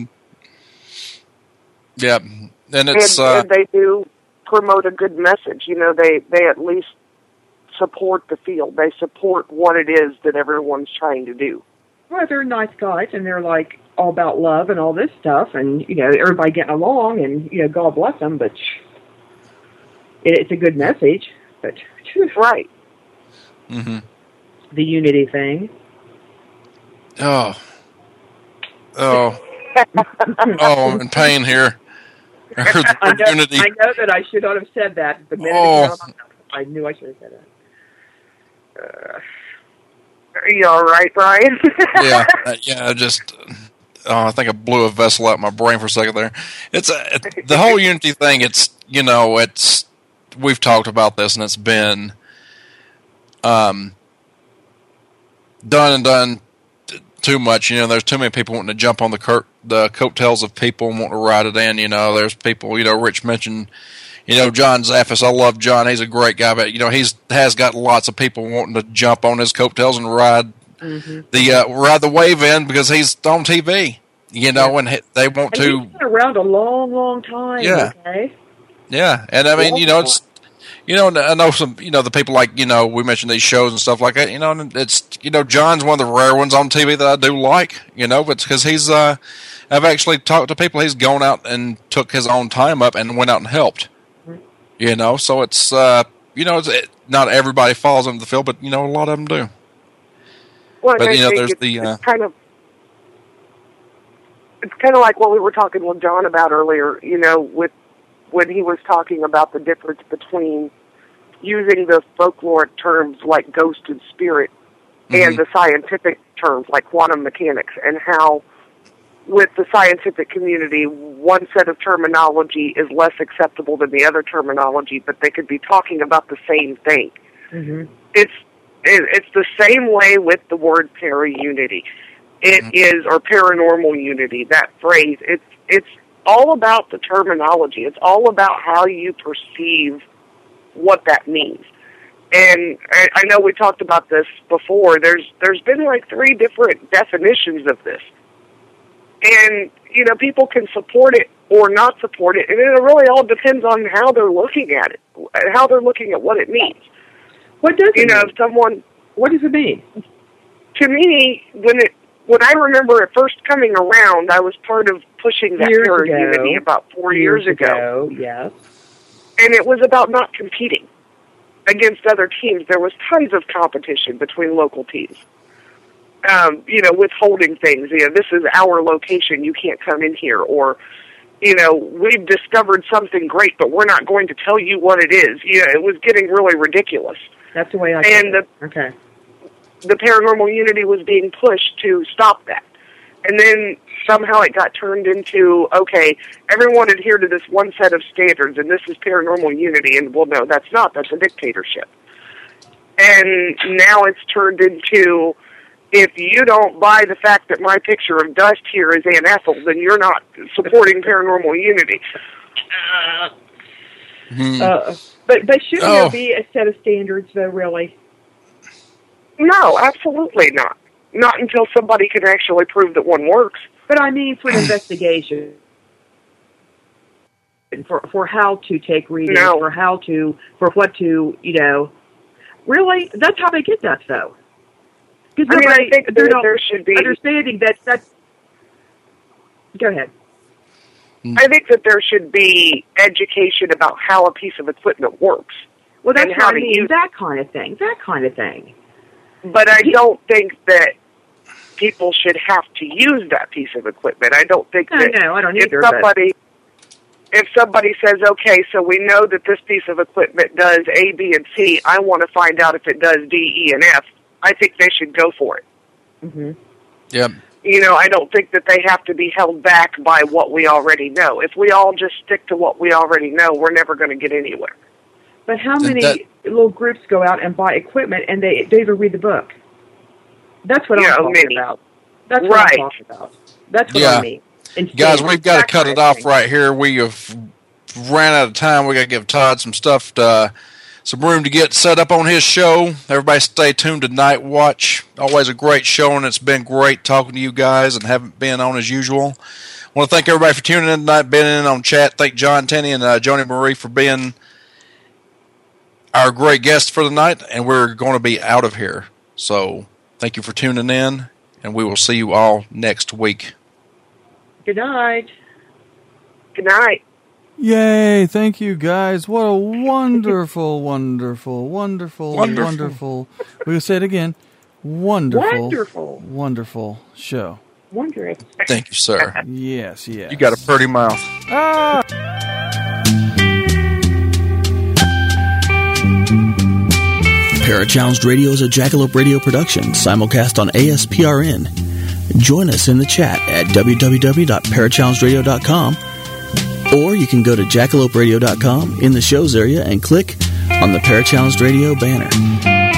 Yeah, and it's and, uh, and they do promote a good message. You know, they, they at least support the field. They support what it is that everyone's trying to do. Well, they're nice guys, and they're like all about love and all this stuff, and you know, everybody getting along, and you know, God bless them. But it, it's a good message. But phew. Right. hmm the unity thing. Oh. Oh. Oh, I'm in pain here. I heard the I word know, unity. I know that I should not have said that the minute Oh. it came out of my mouth. I knew I should have said that. Uh, are you all right, Brian? yeah, uh, yeah. I just, oh, I think I blew a vessel out of my brain for a second there. It's a, it, the whole unity thing. It's, you know, it's we've talked about this, and it's been um done and done t- too much. You know, there's too many people wanting to jump on the cur- the coattails of people and want to ride it in. You know, there's people. You know, Rich mentioned. You know, John Zaffis, I love John. He's a great guy, but, you know, he's has got lots of people wanting to jump on his coattails and ride mm-hmm. the uh, ride the wave in because he's on T V, you know, yeah. and he, they want and to. He's been around a long, long time. Yeah. Okay? Yeah. And, I mean, you know, it's, you know, I know some, you know, the people like, you know, we mentioned these shows and stuff like that, you know, and it's, you know, John's one of the rare ones on T V that I do like, you know, but because he's, uh, I've actually talked to people, he's gone out and took his own time up and went out and helped. You know, so it's, uh, you know, it's, it, not everybody falls into the field, but, you know, a lot of them do. Well, but, I you know, think there's it's, the... Uh, it's kind of, it's kind of like what we were talking with John about earlier, you know, with when he was talking about the difference between using the folkloric terms like ghost and spirit mm-hmm. and the scientific terms like quantum mechanics, and how with the scientific community, one set of terminology is less acceptable than the other terminology, but they could be talking about the same thing. Mm-hmm. It's it, it's the same way with the word para-unity. It mm-hmm. is, or paranormal unity, that phrase. It's it's all about the terminology. It's all about how you perceive what that means. And I, I know we talked about this before. There's there's been like three different definitions of this. And, you know, people can support it or not support it, and it really all depends on how they're looking at it, how they're looking at what it means. What does it you know, mean? If someone... What does it mean? To me, when it when I remember it first coming around, I was part of pushing that years para-unity ago. about four years, years ago. ago. Yes. And it was about not competing against other teams. There was tons of competition between local teams. Um, you know, withholding things. You know, this is our location. You can't come in here. Or, you know, we've discovered something great, but we're not going to tell you what it is. You know, it was getting really ridiculous. That's the way I. And the, okay. the paranormal unity was being pushed to stop that, and then somehow it got turned into okay, everyone adhere to this one set of standards, and this is paranormal unity. And well, no, that's not. That's a dictatorship. And now it's turned into, if you don't buy the fact that my picture of dust here is Aunt Ethel, then you're not supporting paranormal unity. Uh, hmm. uh, but but shouldn't oh. there be a set of standards, though, really? No, absolutely not. Not until somebody can actually prove that one works. But I mean for an investigation. For, for how to take readings, no. for how to, for what to, you know. Really? That's how they get that, though. I mean, I think they're that not there should be understanding that that. Go ahead. I think that there should be education about how a piece of equipment works. Well, that's how what I to mean. use That kind of thing. That kind of thing. But I don't think that people should have to use that piece of equipment. I don't think no, that no, I don't if either, somebody if somebody says, okay, so we know that this piece of equipment does A, B, and C, I want to find out if it does D, E, and F, I think they should go for it. Mm-hmm. Yeah. You know, I don't think that they have to be held back by what we already know. If we all just stick to what we already know, we're never going to get anywhere. But how many that, little groups go out and buy equipment and they don't even read the book? That's what yeah, I'm talking many. about. That's what right. I'm talking about. That's what yeah. I mean. Instead, Guys, we've got to cut it off thing. right here. We have ran out of time. We got to give Todd some stuff, to, uh, some room to get set up on his show. Everybody stay tuned to Night Watch. Always a great show, and it's been great talking to you guys and haven't been on as usual. I want to thank everybody for tuning in tonight, being in on chat. Thank John Tenney and uh, Joni Marie for being our great guests for the night, and we're going to be out of here. So thank you for tuning in, and we will see you all next week. Good night. Good night. Yay, thank you guys. What a wonderful, wonderful, wonderful, Wonderful. wonderful. We'll say it again. Wonderful. Wonderful. Wonderful show. Wondrous. Thank you, sir. Yes, yes. You got a pretty mouth. Ah! Parachallenged Radio is a Jackalope Radio production, simulcast on A S P R N. Join us in the chat at w w w dot parachallenged radio dot com, or you can go to jackalope radio dot com in the shows area and click on the Parachallenged Radio banner.